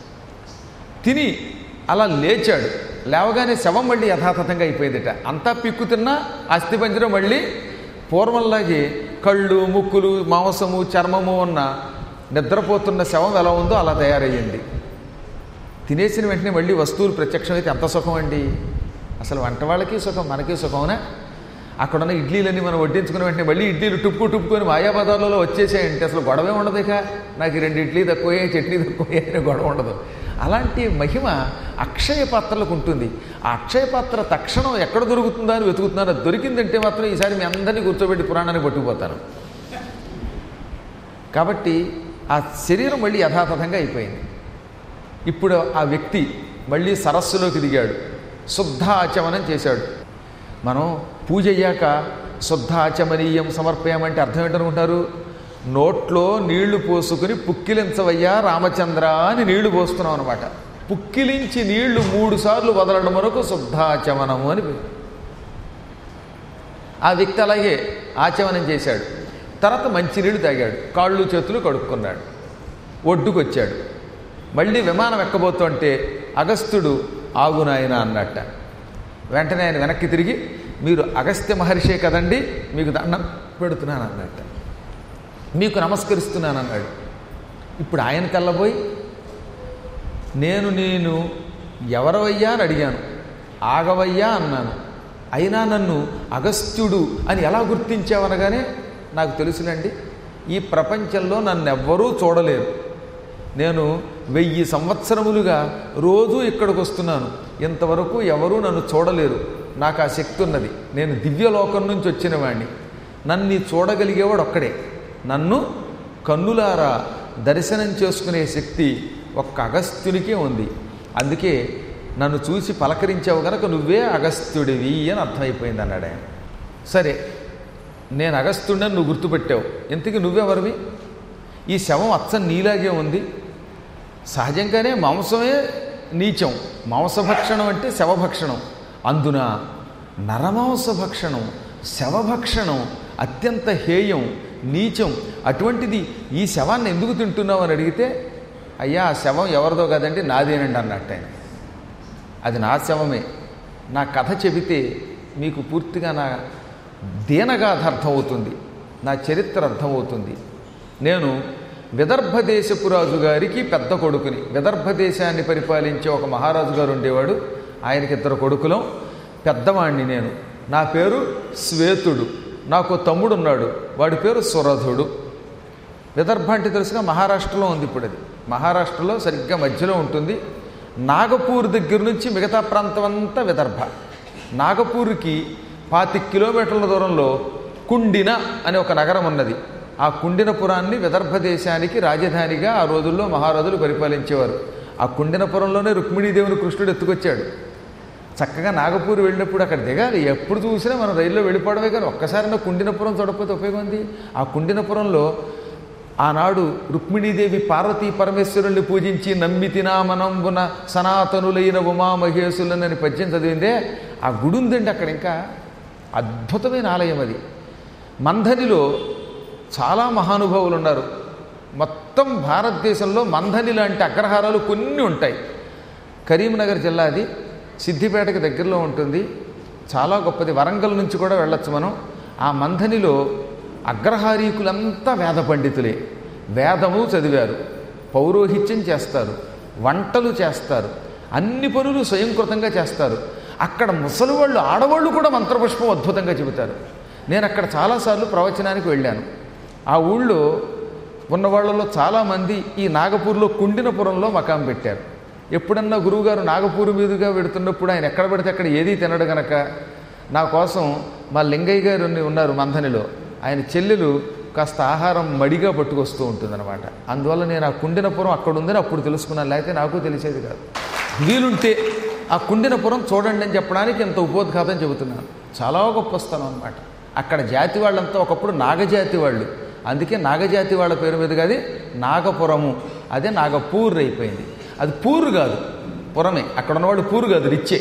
A: తిని అలా లేచాడు. లేవగానే శవం మళ్ళీ యథాతథంగా అయిపోయిందిట. అంతా పిక్కు తిన్నా అస్థిపంజరం మళ్ళీ పూర్వంలాగే కళ్ళు, ముక్కులు, మాంసము, చర్మము ఉన్న నిద్రపోతున్న శవం ఎలా ఉందో అలా తయారయ్యింది. తినేసిన వెంటనే మళ్ళీ వస్తువులు ప్రత్యక్షమైతే ఎంత సుఖం అండి! అసలు వంట వాళ్ళకి సుఖం, మనకి సుఖమవునా? అక్కడున్న ఇడ్లీలన్నీ మనం వడ్డించుకున్న వెంటనే మళ్ళీ ఇడ్లీలు టుప్పు టుప్పుకొని మాయాబజార్లలో వచ్చేసాయంటే అసలు గొడవే ఉండదు. ఇక నాకు రెండు ఇడ్లీ తక్కువయ్యాయి, చట్నీ తక్కువయ్యాయి అని గొడవ ఉండదు. అలాంటి మహిమ అక్షయ పాత్రలకు ఉంటుంది. ఆ అక్షయ పాత్ర తక్షణం ఎక్కడ దొరుకుతుందా అని వెతుకుతున్నాను. అది దొరికిందంటే మాత్రం ఈసారి మీ అందరినీ కూర్చోబెట్టి పురాణానికి పట్టుకుపోతాను. కాబట్టి ఆ శరీరం మళ్ళీ యథాతథంగా అయిపోయింది. ఇప్పుడు ఆ వ్యక్తి మళ్ళీ సరస్సులోకి దిగాడు, శుద్ధ ఆచమనం చేశాడు. మనం పూజ అయ్యాక శుద్ధ ఆచమనీయం సమర్పయామంటే అర్థం ఏంటనుకుంటారు? నోట్లో నీళ్లు పోసుకుని పుక్కిలించవయ్యా రామచంద్ర అని నీళ్లు పోస్తున్నాం అనమాట. పుక్కిలించి నీళ్లు మూడు సార్లు వదలడం వరకు శుద్ధాచమనము అని. ఆ వ్యక్తి అలాగే ఆచమనం చేశాడు. తర్వాత మంచినీళ్ళు తాగాడు, కాళ్ళు చేతులు కడుక్కున్నాడు, ఒడ్డుకు వచ్చాడు. మళ్ళీ విమానం ఎక్కబోతుంటే అగస్త్యుడు ఆగునాయన అన్నట్ట. వెంటనే ఆయన వెనక్కి తిరిగి, మీరు అగస్త్య మహర్షే కదండి, మీకు దండం పెడుతున్నాను అన్నట్ట, మీకు నమస్కరిస్తున్నాను అన్నాడు. ఇప్పుడు ఆయన కళ్ళబోయి నేను నేను ఎవరవయ్యా అని అడిగాను, ఆగవయ్యా అన్నాను, అయినా నన్ను అగస్త్యుడు అని ఎలా గుర్తించావనగానే నాకు తెలుసునండి, ఈ ప్రపంచంలో నన్ను ఎవ్వరూ చూడలేరు. నేను వెయ్యి సంవత్సరములుగా రోజూ ఇక్కడికి వస్తున్నాను, ఇంతవరకు ఎవరూ నన్ను చూడలేరు. నాకు ఆ శక్తి ఉన్నది. నేను దివ్యలోకం నుంచి వచ్చిన వాడిని. నన్ను చూడగలిగేవాడు ఒక్కడే. నన్ను కన్నులారా దర్శనం చేసుకునే శక్తి ఒక్క అగస్త్యునికే ఉంది. అందుకే నన్ను చూసి పలకరించావు గనక నువ్వే అగస్త్యుడివి అని అర్థమైపోయింది అన్నాడు ఆయన. సరే, నేను అగస్త్యుడిని నువ్వు గుర్తుపెట్టావు, ఇంతకీ నువ్వెవరివి? ఈ శవం అచ్చం నీలాగే ఉంది. సహజంగానే మాంసమే నీచం, మాంసభక్షణం అంటే శవభక్షణం. అందున నరమాంసభక్షణం, శవభక్షణం అత్యంత హేయం, నీచం. అటువంటిది ఈ శవాన్ని ఎందుకు తింటున్నావు అని అడిగితే, అయ్యా ఆ శవం ఎవరిదో కదండి, నాదేనండి అన్నట్టు ఆయన. అది నా శవమే. నా కథ చెబితే మీకు పూర్తిగా నా దీనగాథ అర్థమవుతుంది, నా చరిత్ర అర్థమవుతుంది. నేను విదర్భ దేశపు రాజు గారికి పెద్ద కొడుకుని. విదర్భ దేశాన్ని పరిపాలించే ఒక మహారాజు గారు ఉండేవాడు. ఆయనకి ఇద్దరు కొడుకులం, పెద్దవాణ్ణి నేను. నా పేరు శ్వేతుడు. నాకు తమ్ముడు ఉన్నాడు, వాడి పేరు సురధుడు. విదర్భ అంటే తెలుసుగా మహారాష్ట్రలో ఉంది. ఇప్పుడు అది మహారాష్ట్రలో సరిగ్గా మధ్యలో ఉంటుంది. నాగపూర్ దగ్గర నుంచి మిగతా ప్రాంతం అంతా విదర్భ. నాగపూర్కి పాతి కిలోమీటర్ల దూరంలో కుండిన అనే ఒక నగరం ఉన్నది. ఆ కుండినపురాన్ని విదర్భ దేశానికి రాజధానిగా ఆ రోజుల్లో మహారాజులు పరిపాలించేవారు. ఆ కుండినపురంలోనే రుక్మిణీదేవిని కృష్ణుడు ఎత్తుకొచ్చాడు. చక్కగా నాగపూర్ వెళ్ళినప్పుడు అక్కడ దిగాలి. ఎప్పుడు చూసినా మనం రైల్లో వెళ్ళిపోవడమే, కానీ ఒక్కసారైనా కుండినపురం చూడకపోతే ఉపయోగం ఉంది. ఆ కుండినపురంలో ఆనాడు రుక్మిణీదేవి పార్వతీ పరమేశ్వరుల్ని పూజించి నమ్మితినామనంబున సనాతనులైన ఉమామహేశులనని పద్యం చదివిందే ఆ గుడి ఉందండి అక్కడ. ఇంకా అద్భుతమైన ఆలయం అది. మంథనిలో చాలా మహానుభావులు ఉన్నారు. మొత్తం భారతదేశంలో మంథని లాంటి అగ్రహారాలు కొన్ని ఉంటాయి. కరీంనగర్ జిల్లాది, సిద్దిపేటకి దగ్గరలో ఉంటుంది. చాలా గొప్పది. వరంగల్ నుంచి కూడా వెళ్ళొచ్చు మనం. ఆ మంథనిలో అగ్రహారీకులంతా వేద పండితులే. వేదము చదివారు, పౌరోహిత్యం చేస్తారు, వంటలు చేస్తారు, అన్ని పనులు స్వయంకృతంగా చేస్తారు. అక్కడ ముసలి వాళ్ళు, ఆడవాళ్ళు కూడా మంత్రపుష్పం అద్భుతంగా చెబుతారు. నేను అక్కడ చాలాసార్లు ప్రవచనానికి వెళ్ళాను. ఆ ఊళ్ళో ఉన్న వాళ్ళలో చాలామంది ఈ నాగపూర్లో కుండినపురంలో మకాం పెట్టారు. ఎప్పుడన్నా గురువుగారు నాగపూర్ మీదుగా పెడుతున్నప్పుడు ఆయన ఎక్కడ పెడితే అక్కడ ఏదీ తినడు గనక నా కోసం మా లింగయ్య గారు ఉన్నారు మంథనిలో, ఆయన చెల్లెలు కాస్త ఆహారం మడిగా పట్టుకొస్తూ ఉంటుందన్నమాట. అందువల్ల నేను ఆ కుండినపురం అక్కడ ఉందని అప్పుడు తెలుసుకున్నాను, లేకపోతే నాకు తెలిసేది కాదు. వీలుంటే ఆ కుండినపురం చూడండి అని చెప్పడానికి ఇంత ఉపోద్ఘాతం చెబుతున్నాను. చాలా గొప్ప స్థలం అనమాట. అక్కడ జాతి వాళ్ళంతా ఒకప్పుడు నాగజాతి వాళ్ళు, అందుకే నాగజాతి వాళ్ళ పేరు మీద కాదు నాగపురము, అదే నాగపూర్ అయిపోయింది. అది పూరు కాదు, పురమే. అక్కడ ఉన్నవాళ్ళు పూరు కాదు, రిచ్చే.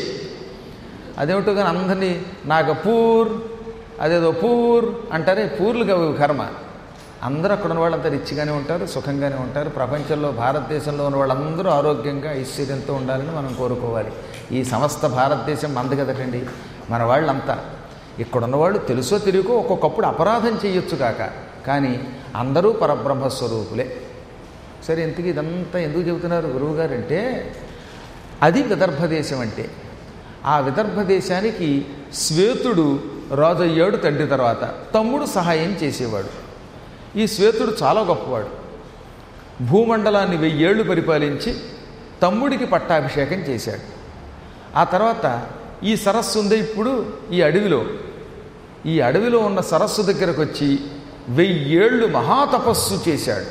A: అదేమిటో కానీ అందరినీ నాగపూర్, అదేదో పూర్ అంటారే, పూర్లు కావు కర్మ. అందరూ అక్కడ ఉన్న వాళ్ళంతా రిచ్గానే ఉంటారు, సుఖంగానే ఉంటారు. ప్రపంచంలో భారతదేశంలో ఉన్న వాళ్ళందరూ ఆరోగ్యంగా ఐశ్వర్యంతో ఉండాలని మనం కోరుకోవాలి. ఈ సమస్త భారతదేశం మంది కదటండి. మన వాళ్ళంతా ఇక్కడ ఉన్నవాళ్ళు తెలుసో తెలియకో ఒక్కొక్కప్పుడు అపరాధం చేయొచ్చు కాక, కానీ అందరూ పరబ్రహ్మస్వరూపులే. సరే, ఇంతకీ ఇదంతా ఎందుకు చెబుతున్నారు గురువుగారంటే, అది విదర్భ దేశం అంటే. ఆ విదర్భ దేశానికి శ్వేతుడు రాజు అయ్యాడు తండ్రి తర్వాత. తమ్ముడు సహాయం చేసేవాడు. ఈ శ్వేతుడు చాలా గొప్పవాడు. భూమండలాన్ని వెయ్యేళ్లు పరిపాలించి తమ్ముడికి పట్టాభిషేకం చేశాడు. ఆ తర్వాత ఈ సరస్సు ఉంది ఇప్పుడు ఈ అడవిలో. ఈ అడవిలో ఉన్న సరస్సు దగ్గరకు వచ్చి వెయ్యేళ్ళు మహాతపస్సు చేశాడు.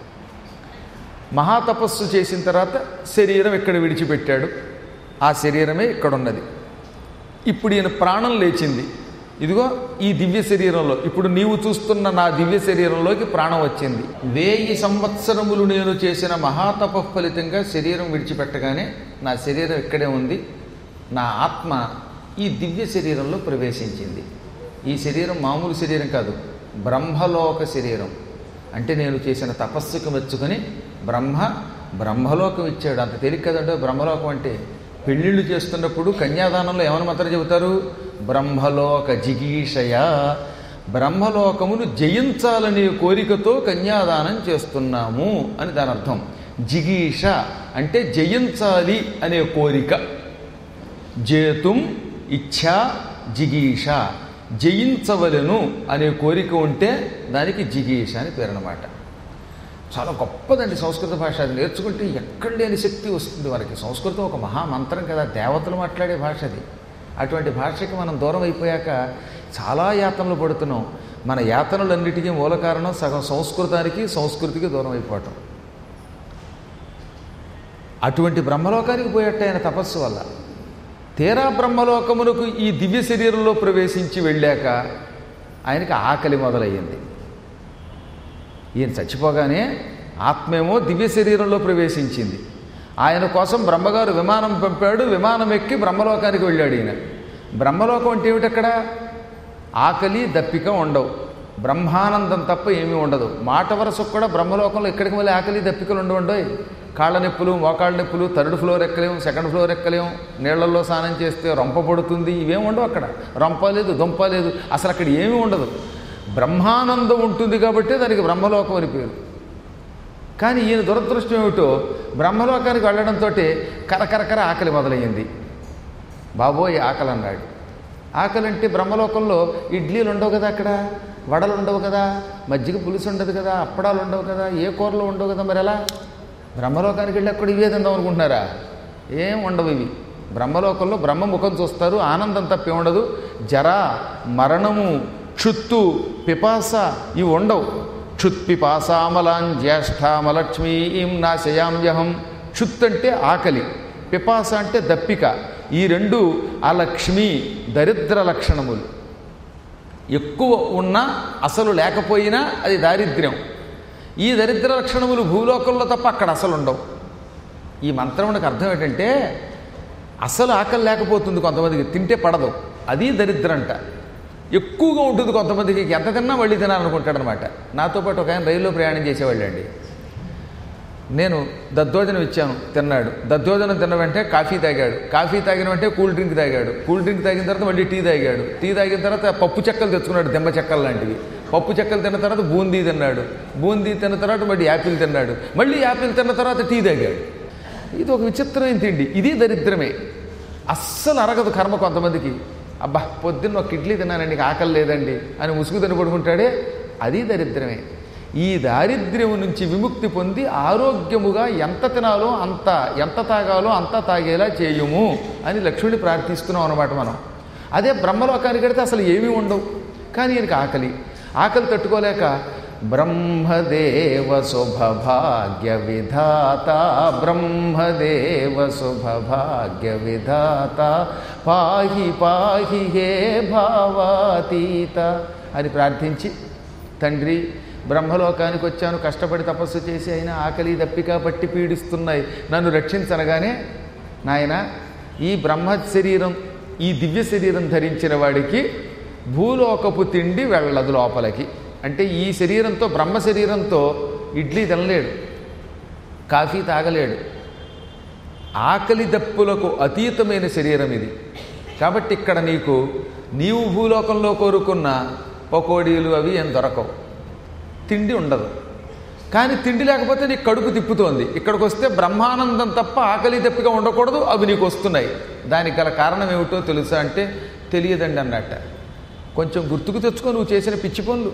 A: మహాతపస్సు చేసిన తర్వాత శరీరం ఇక్కడ విడిచిపెట్టాడు. ఆ శరీరమే ఇక్కడున్నది. ఇప్పుడు ఈయన ప్రాణం లేచింది. ఇదిగో ఈ దివ్య శరీరంలో, ఇప్పుడు నీవు చూస్తున్న నా దివ్య శరీరంలోకి ప్రాణం వచ్చింది. వెయ్యి సంవత్సరములు నేను చేసిన మహాతప ఫలితంగా శరీరం విడిచిపెట్టగానే నా శరీరం ఇక్కడే ఉంది. నా ఆత్మ ఈ దివ్య శరీరంలో ప్రవేశించింది. ఈ శరీరం మామూలు శరీరం కాదు, బ్రహ్మలోక శరీరం. అంటే నేను చేసిన తపస్సుకు మెచ్చుకొని బ్రహ్మ బ్రహ్మలోకం ఇచ్చాడు. అంత తేలిక కదంటే బ్రహ్మలోకం అంటే. పెళ్ళిళ్ళు చేస్తున్నప్పుడు కన్యాదానంలో ఏమని మాత్రం చెబుతారు? బ్రహ్మలోక జిగీషయ, బ్రహ్మలోకమును జయించాలనే కోరికతో కన్యాదానం చేస్తున్నాము అని దాని అర్థం. జిగీష అంటే జయించాలి అనే కోరిక. జేతుం ఇచ్ఛా జిగీష, జయించవలను అనే కోరిక ఉంటే దానికి జిగీష అని పేరు అన్నమాట. చాలా గొప్పదండి సంస్కృత భాష. అది నేర్చుకుంటే ఎక్కడ లేని శక్తి వస్తుంది మనకి. సంస్కృతం ఒక మహామంత్రం కదా, దేవతలు మాట్లాడే భాష అది. అటువంటి భాషకి మనం దూరం అయిపోయాక చాలా యాతనలు పడుతున్నాం. మన యాతనలన్నిటికీ మూల కారణం సగం సంస్కృతానికి సంస్కృతికి దూరం అయిపోవటం. అటువంటి బ్రహ్మలోకానికి పోయేట ఆయన తపస్సు వల్ల. తీరా బ్రహ్మలోకమునకు ఈ దివ్య శరీరంలో ప్రవేశించి వెళ్ళాక ఆయనకి ఆకలి మొదలయ్యింది. ఈయన చచ్చిపోగానే ఆత్మేమో దివ్య శరీరంలో ప్రవేశించింది. ఆయన కోసం బ్రహ్మగారు విమానం పంపాడు. విమానం ఎక్కి బ్రహ్మలోకానికి వెళ్ళాడు ఈయన. బ్రహ్మలోకం అంటే ఏమిటి? అక్కడ ఆకలి దప్పిక ఉండవు. బ్రహ్మానందం తప్ప ఏమీ ఉండదు. మాట వరసకు కూడా బ్రహ్మలోకంలో ఇక్కడికి మళ్ళీ ఆకలి దప్పికలు ఉండవండోయ్. కాళ్ళ నొప్పులు, మోకాళ్ళ నొప్పులు, థర్డ్ ఫ్లోర్ ఎక్కలేము, సెకండ్ ఫ్లోర్ ఎక్కలేము, నీళ్లలో స్నానం చేస్తే రొంప పడుతుంది, ఇవేం ఉండవు అక్కడ. రొంప లేదు, దుంప లేదు, అసలు అక్కడ ఏమీ ఉండదు. బ్రహ్మానందం ఉంటుంది కాబట్టి దానికి బ్రహ్మలోకం అని పేరు. కానీ ఈయన దురదృష్టం ఏమిటో, బ్రహ్మలోకానికి వెళ్ళడంతో కరకరకర ఆకలి మొదలయ్యింది. బాబోయ్ ఆకలి అన్నాడు. ఆకలి అంటే బ్రహ్మలోకంలో ఇడ్లీలు ఉండవు కదా, అక్కడ వడలు ఉండవు కదా, మజ్జిగ పులుసు ఉండదు కదా, అప్పడాలు ఉండవు కదా, ఏ కూరలు ఉండవు కదా, మరి ఎలా? బ్రహ్మలోకానికి వెళ్ళి అక్కడ ఇవే తిందాం అనుకుంటున్నారా? ఏం ఉండవు ఇవి. బ్రహ్మలోకంలో బ్రహ్మ ముఖం చూస్తారు, ఆనందం తప్పే ఉండదు. జర, మరణము, క్షుత్తు, పిపాస ఇవి ఉండవు. క్షుత్పిపాసామలాం జ్యేష్ఠామలక్ష్మీం నాశయామ్యహం. క్షుత్ అంటే ఆకలి, పిపాస అంటే దప్పిక. ఈ రెండు ఆ లక్ష్మి దరిద్ర లక్షణములు. ఎక్కువ ఉన్నా అసలు లేకపోయినా అది దారిద్ర్యం. ఈ దరిద్ర లక్షణములు భూలోకంలో తప్ప అక్కడ అసలు ఉండవు. ఈ మంత్రమునికి అర్థం ఏంటంటే అసలు ఆకలి లేకపోతుంది కొంతమందికి, తింటే పడదు, అది దరిద్రంట. ఎక్కువగా ఉంటుంది కొంతమందికి, ఎంత తిన్నా మళ్ళీ తినాలనుకుంటాడనమాట. నాతో పాటు ఒక ఆయన రైల్లో ప్రయాణం చేసేవాళ్ళండి. నేను దద్దోజనం ఇచ్చాను, తిన్నాడు. దద్దోజనం తిన్న వెంటనే కాఫీ తాగాడు, కాఫీ తాగిన వెంటనే కూల్ డ్రింక్ తాగాడు, కూల్ డ్రింక్ తాగిన తర్వాత మళ్ళీ టీ తాగాడు, టీ తాగిన తర్వాత పప్పు చెక్కలు తెచ్చుకున్నాడు, దెమ్మ చెక్కలు లాంటివి. పప్పు చెక్కలు తిన్న తర్వాత బూందీ తిన్నాడు, బూందీ తిన్న తర్వాత మళ్ళీ యాపిల్ తిన్నాడు, మళ్ళీ యాపిల్ తిన్న తర్వాత టీ తాగాడు. ఇది ఒక విచిత్రమైన తిండి. ఇది దరిద్రమే. అస్సలు అరగదు కర్మ కొంతమందికి. అబ్బా పొద్దున్న ఒక ఇడ్లీ తిన్నానండి, ఆకలి లేదండి అని ముసుగు తిని పడుకుంటాడే, అది దరిద్రమే. ఈ దారిద్ర్యము నుంచి విముక్తి పొంది ఆరోగ్యముగా ఎంత తినాలో అంత, ఎంత తాగాలో అంత తాగేలా చేయుము అని లక్ష్మణుని ప్రార్థిస్తున్నాం అన్నమాట మనం. అదే బ్రహ్మలోకానికి వెడితే అసలు ఏమీ ఉండవు. కానీ ఈయనకి ఆకలి, ఆకలి తట్టుకోలేక బ్రహ్మదేవ శుభభాగ్య విధాత, బ్రహ్మదేవ శుభభాగ్య విధాత, పాహి పాహి హే భావాతీత అని ప్రార్థించి, తండ్రి బ్రహ్మలోకానికి వచ్చాను, కష్టపడి తపస్సు చేసి అయినా ఆకలి దప్పిక పట్టి పీడిస్తున్నాయి, నన్ను రక్షించనగానే, నాయన ఈ బ్రహ్మ శరీరం, ఈ దివ్య శరీరం ధరించిన వాడికి భూలోకపు తిండి వెళ్ళదు లోపలికి. అంటే ఈ శరీరంతో, బ్రహ్మ శరీరంతో ఇడ్లీ తినలేడు, కాఫీ తాగలేడు. ఆకలి దప్పులకు అతీతమైన శరీరం ఇది. కాబట్టి ఇక్కడ నీకు నీవు భూలోకంలో కోరుకున్న పకోడీలు అవి ఏం దొరకవు, తిండి ఉండదు. కానీ తిండి లేకపోతే నీకు కడుపు తిప్పుతోంది. ఇక్కడికి వస్తే బ్రహ్మానందం తప్ప ఆకలి దప్పిగా ఉండకూడదు, అవి నీకు వస్తున్నాయి. దానికి గల కారణం ఏమిటో తెలుసా అంటే తెలియదండి అన్నట్ట. కొంచెం గుర్తుకు తెచ్చుకో నువ్వు చేసిన పిచ్చి పనులు.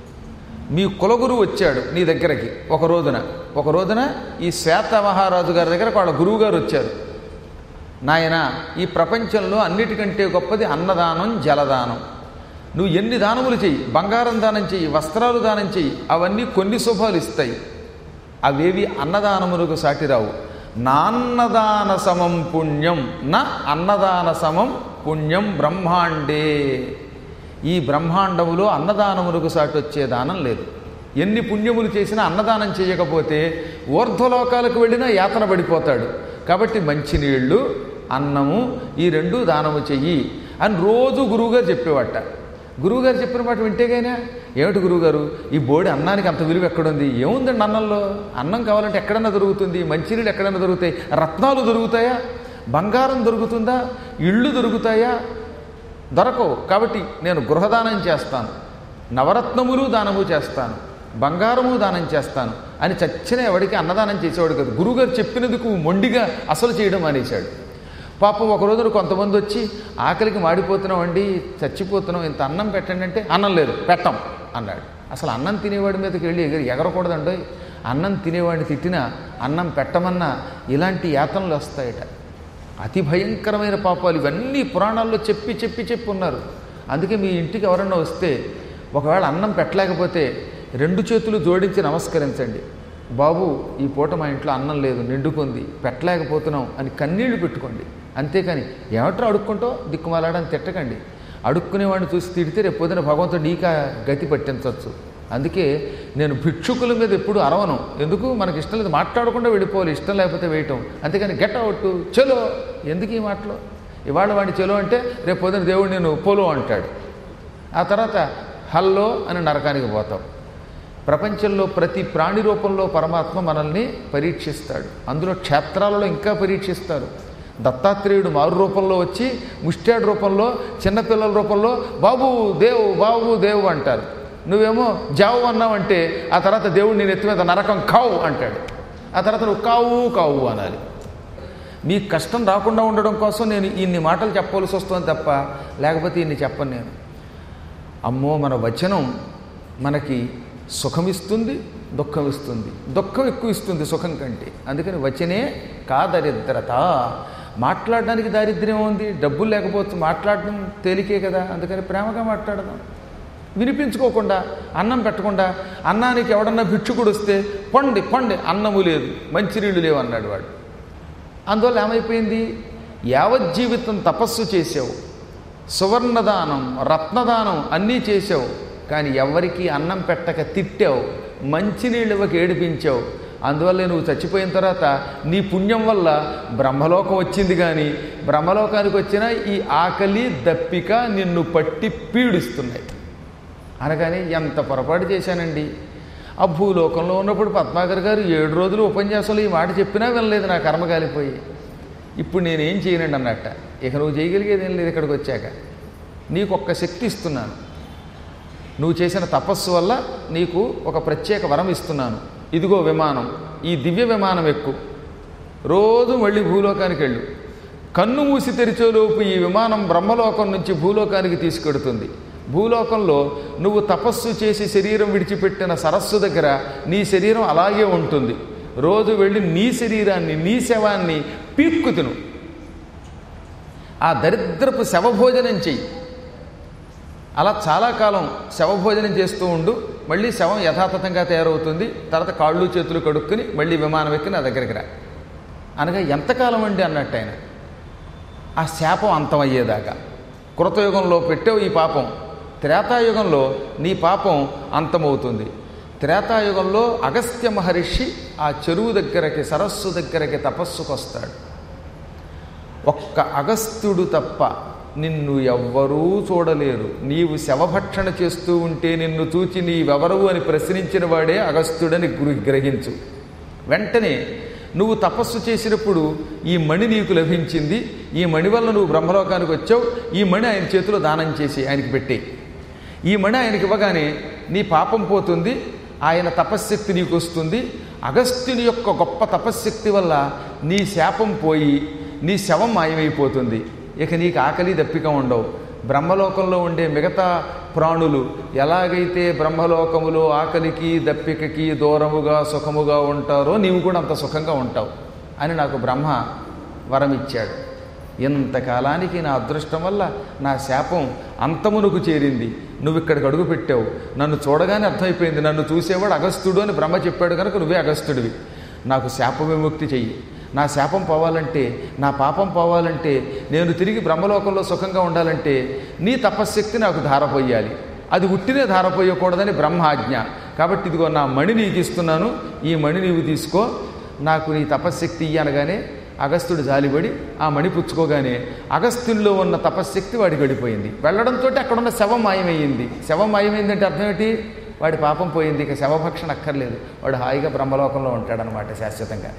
A: మీ కులగురువు వచ్చాడు నీ దగ్గరికి ఒక రోజున ఒక రోజున ఈ శ్వేత మహారాజు గారి దగ్గరకు వాళ్ళ గురువు గారు వచ్చారు. నాయన, ఈ ప్రపంచంలో అన్నిటికంటే గొప్పది అన్నదానం, జలదానం. నువ్వు ఎన్ని దానములు చెయ్యి, బంగారం దానం చెయ్యి, వస్త్రాలు దానం చెయ్యి, అవన్నీ కొన్ని శుభాలు ఇస్తాయి. అవేవి అన్నదానములకు సాటిరావు. నాన్నదాన సమం పుణ్యం నా అన్నదాన సమం పుణ్యం బ్రహ్మాండే. ఈ బ్రహ్మాండములో అన్నదానములకు సాటి వచ్చే దానం లేదు. ఎన్ని పుణ్యములు చేసినా అన్నదానం చేయకపోతే ఊర్ధ్వలోకాలకు వెళ్ళినా యాతన పడిపోతాడు. కాబట్టి మంచినీళ్ళు, అన్నము ఈ రెండు దానము చెయ్యి అని రోజు గురువుగారు చెప్పేవాట. గురువుగారు చెప్పిన మాట వింటేగైనా, ఏమిటి గురువుగారు ఈ బోడి అన్నానికి అంత విలువ ఎక్కడుంది? ఏముందండి అన్నంలో? అన్నం కావాలంటే ఎక్కడన్నా దొరుకుతుంది, మంచినీళ్ళు ఎక్కడన్నా దొరుకుతాయి, రత్నాలు దొరుకుతాయా, బంగారం దొరుకుతుందా, ఇళ్ళు దొరుకుతాయా? దొరకవు. కాబట్టి నేను గృహదానం చేస్తాను, నవరత్నములు దానము చేస్తాను, బంగారము దానం చేస్తాను అని చచ్చిన ఎవడికి అన్నదానం చేసేవాడు కదా. గురువుగారు చెప్పినందుకు మొండిగా అసలు చేయడం అనేశాడు. పాపం ఒక రోజున కొంతమంది వచ్చి ఆకలికి మాడిపోతున్నామండి, చచ్చిపోతున్నాం, ఇంత అన్నం పెట్టండి అంటే అన్నం లేదు పెట్టం అన్నాడు. అసలు అన్నం తినేవాడి మీదకి వెళ్ళి ఎగరి ఎగరకూడదండి. అన్నం తినేవాడిని తిట్టినా, అన్నం పెట్టమన్నా ఇలాంటి యాతనలు వస్తాయట. అతి భయంకరమైన పాపాలు ఇవన్నీ పురాణాల్లో చెప్పి చెప్పి చెప్పి ఉన్నారు. అందుకే మీ ఇంటికి ఎవరన్నా వస్తే ఒకవేళ అన్నం పెట్టలేకపోతే రెండు చేతులు జోడించి నమస్కరించండి. బాబు ఈ పూట మా ఇంట్లో అన్నం లేదు, నిండుకుంది, పెట్టలేకపోతున్నాం అని కన్నీళ్లు పెట్టుకోండి. అంతేకాని ఏమంటారో అడుక్కుంటో దిక్కుమాలాడని తిట్టకండి. అడుక్కునేవాడిని చూసి తిడితే రేపు పొద్దున భగవంతుడు నీకా గతి పట్టించవచ్చు. అందుకే నేను భిక్షుకుల మీద ఎప్పుడు అరవను. ఎందుకు? మనకి ఇష్టం లేదు, మాట్లాడకుండా వెళ్ళిపోవాలి, ఇష్టం లేకపోతే వేయటం. అంతేకాని గెట్ అవుట్, చలో, ఎందుకు ఈ మాటలు? ఇవాళ వాడిని చలో అంటే రేపు పొద్దున దేవుడు నేను పోలో అంటాడు. ఆ తర్వాత హల్లో అని నరకానికి పోతావు. ప్రపంచంలో ప్రతి ప్రాణి రూపంలో పరమాత్మ మనల్ని పరీక్షిస్తాడు. అందులో క్షేత్రాలలో ఇంకా పరీక్షిస్తారు. దత్తాత్రేయుడు మారు రూపంలో వచ్చి ముష్టాడు రూపంలో చిన్నపిల్లల రూపంలో బాబు దేవు బాబు దేవు అంటారు. నువ్వేమో జావు అన్నావంటే ఆ తర్వాత దేవుడు నేను ఎత్తి మీద నరకం కావు అంటాడు. ఆ తర్వాత నువ్వు కావు కావు అనాలి. మీకు కష్టం రాకుండా ఉండడం కోసం నేను ఇన్ని మాటలు చెప్పవలసి వస్తుంది తప్ప లేకపోతే ఇన్ని చెప్పను నేను. అమ్మో, మన వచనం మనకి సుఖమిస్తుంది, దుఃఖం ఇస్తుంది. దుఃఖం ఎక్కువ ఇస్తుంది సుఖం కంటే. అందుకని వచనే కాదరిద్రత. మాట్లాడడానికి దారిద్ర్యం ఉంది, డబ్బులు లేకపోవచ్చు, మాట్లాడడం తేలికే కదా. అందుకని ప్రేమగా మాట్లాడదాం. వినిపించుకోకుండా అన్నం పెట్టకుండా అన్నానికి ఎవడన్నా భిక్షుకుడు వస్తే పండి పండి అన్నము లేదు మంచినీళ్ళు లేవు అన్నాడు వాడు. అందువల్ల ఏమైపోయింది? యావజ్జీవితం తపస్సు చేసావు, సువర్ణదానం రత్నదానం అన్నీ చేసావు, కానీ ఎవరికి అన్నం పెట్టక తిట్టావు, మంచినీళ్ళు ఇవ్వక ఏడిపించావు. అందువల్ల నువ్వు చచ్చిపోయిన తర్వాత నీ పుణ్యం వల్ల బ్రహ్మలోకం వచ్చింది. కానీ బ్రహ్మలోకానికి వచ్చిన ఈ ఆకలి దప్పిక నిన్ను పట్టి పీడిస్తున్నాయి. అనగానే ఎంత పొరపాటు చేశానండి. ఆ భూలోకంలో ఉన్నప్పుడు పద్మాకర్ గారు ఏడు రోజులు ఉపన్యాసంలో ఈ మాట చెప్పినా వినలేదు, నా కర్మ కాలిపోయి. ఇప్పుడు నేనేం చేయనండి అన్నట్ట. ఇక నువ్వు చేయగలిగేది ఏం లేదు. ఇక్కడికి వచ్చాక నీకు ఒక్క శక్తి ఇస్తున్నాను. నువ్వు చేసిన తపస్సు వల్ల నీకు ఒక ప్రత్యేక వరం ఇస్తున్నాను. ఇదిగో విమానం, ఈ దివ్య విమానం ఎక్కు, రోజు మళ్ళీ భూలోకానికి వెళ్ళు. కన్ను మూసి తెరిచేలోపు ఈ విమానం బ్రహ్మలోకం నుంచి భూలోకానికి తీసుకెడుతుంది. భూలోకంలో నువ్వు తపస్సు చేసి శరీరం విడిచిపెట్టిన సరస్సు దగ్గర నీ శరీరం అలాగే ఉంటుంది. రోజు వెళ్ళి నీ శరీరాన్ని నీ శవాన్ని పీక్కు తిను. ఆ దరిద్రపు శవభోజనం చెయ్యి. అలా చాలా కాలం శవభోజనం చేస్తూ ఉండు. మళ్ళీ శవం యథాతథంగా తయారవుతుంది. తర్వాత కాళ్ళు చేతులు కడుక్కుని మళ్ళీ విమానం ఎక్కి నా దగ్గరికి రా. అనగా ఎంతకాలం అండి అన్నట్టు ఆయన. ఆ శాపం అంతమయ్యేదాకా. కృతయుగంలో పెట్టావు ఈ పాపం, త్రేతాయుగంలో నీ పాపం అంతమవుతుంది. త్రేతాయుగంలో అగస్త్య మహర్షి ఆ చెరువు దగ్గరకి సరస్సు దగ్గరకి తపస్సుకు వస్తాడు. ఒక్క అగస్త్యుడు తప్ప నిన్ను ఎవ్వరూ చూడలేరు. నీవు శవభక్షణ చేస్తూ ఉంటే నిన్ను చూచి నీవెవరు అని ప్రశ్నించిన వాడే అగస్త్యుడని గ్రహించు. వెంటనే నువ్వు తపస్సు చేసినప్పుడు ఈ మణి నీకు లభించింది. ఈ మణి వల్ల నువ్వు బ్రహ్మలోకానికి వచ్చావు. ఈ మణి ఆయన చేతిలో దానం చేసి ఆయనకి పెట్టే. ఈ మణి ఆయనకి ఇవ్వగానే నీ పాపం పోతుంది, ఆయన తపశ్శక్తి నీకు వస్తుంది. అగస్త్యుని యొక్క గొప్ప తపశ్శక్తి వల్ల నీ శాపం పోయి నీ శవం మాయమైపోతుంది. ఇక నీకు ఆకలి దప్పిక ఉండవు. బ్రహ్మలోకంలో ఉండే మిగతా ప్రాణులు ఎలాగైతే బ్రహ్మలోకములో ఆకలికి దప్పికకి దూరముగా సుఖముగా ఉంటారో నీవు కూడా అంత సుఖంగా ఉంటావు అని నాకు బ్రహ్మ వరం ఇచ్చాడు. ఇంతకాలానికి నా అదృష్టం వల్ల నా శాపం అంతమునకు చేరింది. నువ్వు ఇక్కడికి అడుగు పెట్టావు. నన్ను చూడగానే అర్థమైపోయింది, నన్ను చూసేవాడు అగస్త్యుడు అని బ్రహ్మ చెప్పాడు కనుక నువ్వే అగస్త్యుడివి. నాకు శాప విముక్తి చెయ్యి. నా శాపం పోవాలంటే, నా పాపం పోవాలంటే, నేను తిరిగి బ్రహ్మలోకంలో సుఖంగా ఉండాలంటే నీ తపశ్శక్తి నాకు ధారపోయాలి. అది ఉట్టినే ధారపోయకూడదని బ్రహ్మ ఆజ్ఞ. కాబట్టి ఇదిగో నా మణి నీకు ఇస్తున్నాను, ఈ మణి నీవు తీసుకో, నాకు నీ తపశ్శక్తి ఇయ్యి అనగానే అగస్త్యుడు జాలిపడి ఆ మణి పుచ్చుకోగానే అగస్త్యుల్లో ఉన్న తపశ్శక్తి వాడికి వెళ్ళిపోయింది. వెళ్ళడంతో అక్కడున్న శవం మాయమయ్యింది. శవం మాయమైందంటే అర్థం ఏంటి? వాడి పాపం పోయింది. ఇక శవభక్షణ అక్కర్లేదు. వాడు హాయిగా బ్రహ్మలోకంలో ఉంటాడనమాట శాశ్వతంగా.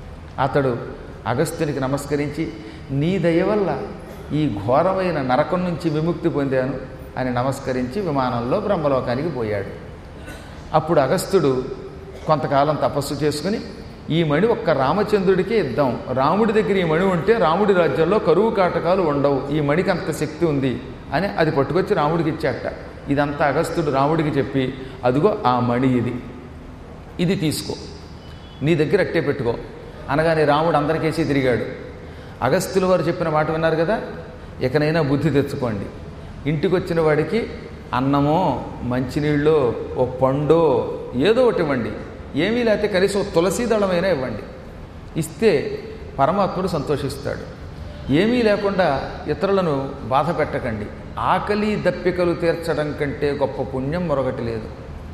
A: అతడు అగస్త్యునికి నమస్కరించి నీ దయ వల్ల ఈ ఘోరమైన నరకం నుంచి విముక్తి పొందాను అని నమస్కరించి విమానంలో బ్రహ్మలోకానికి పోయాడు. అప్పుడు అగస్త్యుడు కొంతకాలం తపస్సు చేసుకుని ఈ మణి ఒక్క రామచంద్రుడికే ఇద్దాం, రాముడి దగ్గర ఈ మణి ఉంటే రాముడి రాజ్యంలో కరువు కాటకాలు ఉండవు, ఈ మణికి అంత శక్తి ఉంది అని అది పట్టుకొచ్చి రాముడికి ఇచ్చాట. ఇదంతా అగస్త్యుడు రాముడికి చెప్పి అదిగో ఆ మణి ఇది ఇది తీసుకో, నీ దగ్గర అట్టే పెట్టుకో అనగానే రాముడు అందరికేసి తిరిగాడు. అగస్త్యుల వారు చెప్పిన మాట విన్నారు కదా, ఇకనైనా బుద్ధి తెచ్చుకోండి. ఇంటికి వచ్చిన వాడికి అన్నమో మంచినీళ్ళో ఓ పండో ఏదో ఒకటి ఇవ్వండి, ఏమీ లేకపోతే కనీసం తులసి దళమైనా ఇవ్వండి. ఇస్తే పరమాత్ముడు సంతోషిస్తాడు. ఏమీ లేకుండా ఇతరులను బాధ పెట్టకండి. ఆకలి దప్పికలు తీర్చడం కంటే గొప్ప పుణ్యం మరొకటి లేదు.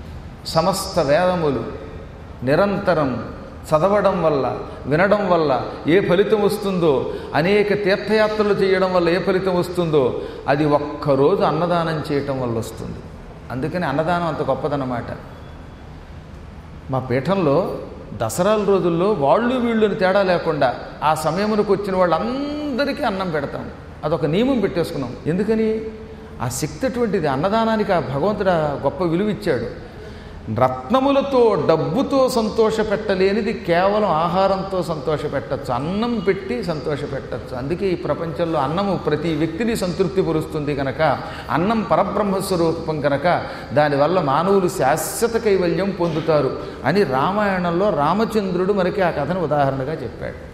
A: సమస్త వేదములు నిరంతరం చదవడం వల్ల వినడం వల్ల ఏ ఫలితం వస్తుందో, అనేక తీర్థయాత్రలు చేయడం వల్ల ఏ ఫలితం వస్తుందో, అది ఒక్కరోజు అన్నదానం చేయటం వల్ల వస్తుంది. అందుకని అన్నదానం అంత గొప్పదన్నమాట. మా పీఠంలో దసరాల రోజుల్లో వాళ్ళు వీళ్ళని తేడా లేకుండా ఆ సమయమునకు వచ్చిన వాళ్ళందరికీ అన్నం పెడతాం. అదొక నియమం పెట్టేసుకున్నాం. ఎందుకని? ఆ శక్తి అటువంటిది. అన్నదానానికి ఆ భగవంతుడు గొప్ప విలువ ఇచ్చాడు. రత్నములతో డబ్బుతో సంతోష పెట్టలేనిది కేవలం ఆహారంతో సంతోష పెట్టచ్చు, అన్నం పెట్టి సంతోష పెట్టచ్చు. అందుకే ఈ ప్రపంచంలో అన్నము ప్రతి వ్యక్తిని సంతృప్తి పరుస్తుంది కనుక, అన్నం పరబ్రహ్మస్వరూపం కనుక దానివల్ల మానవులు శాశ్వత కైవల్యం పొందుతారు అని రామాయణంలో రామచంద్రుడు మనకి ఆ కథను ఉదాహరణగా చెప్పాడు.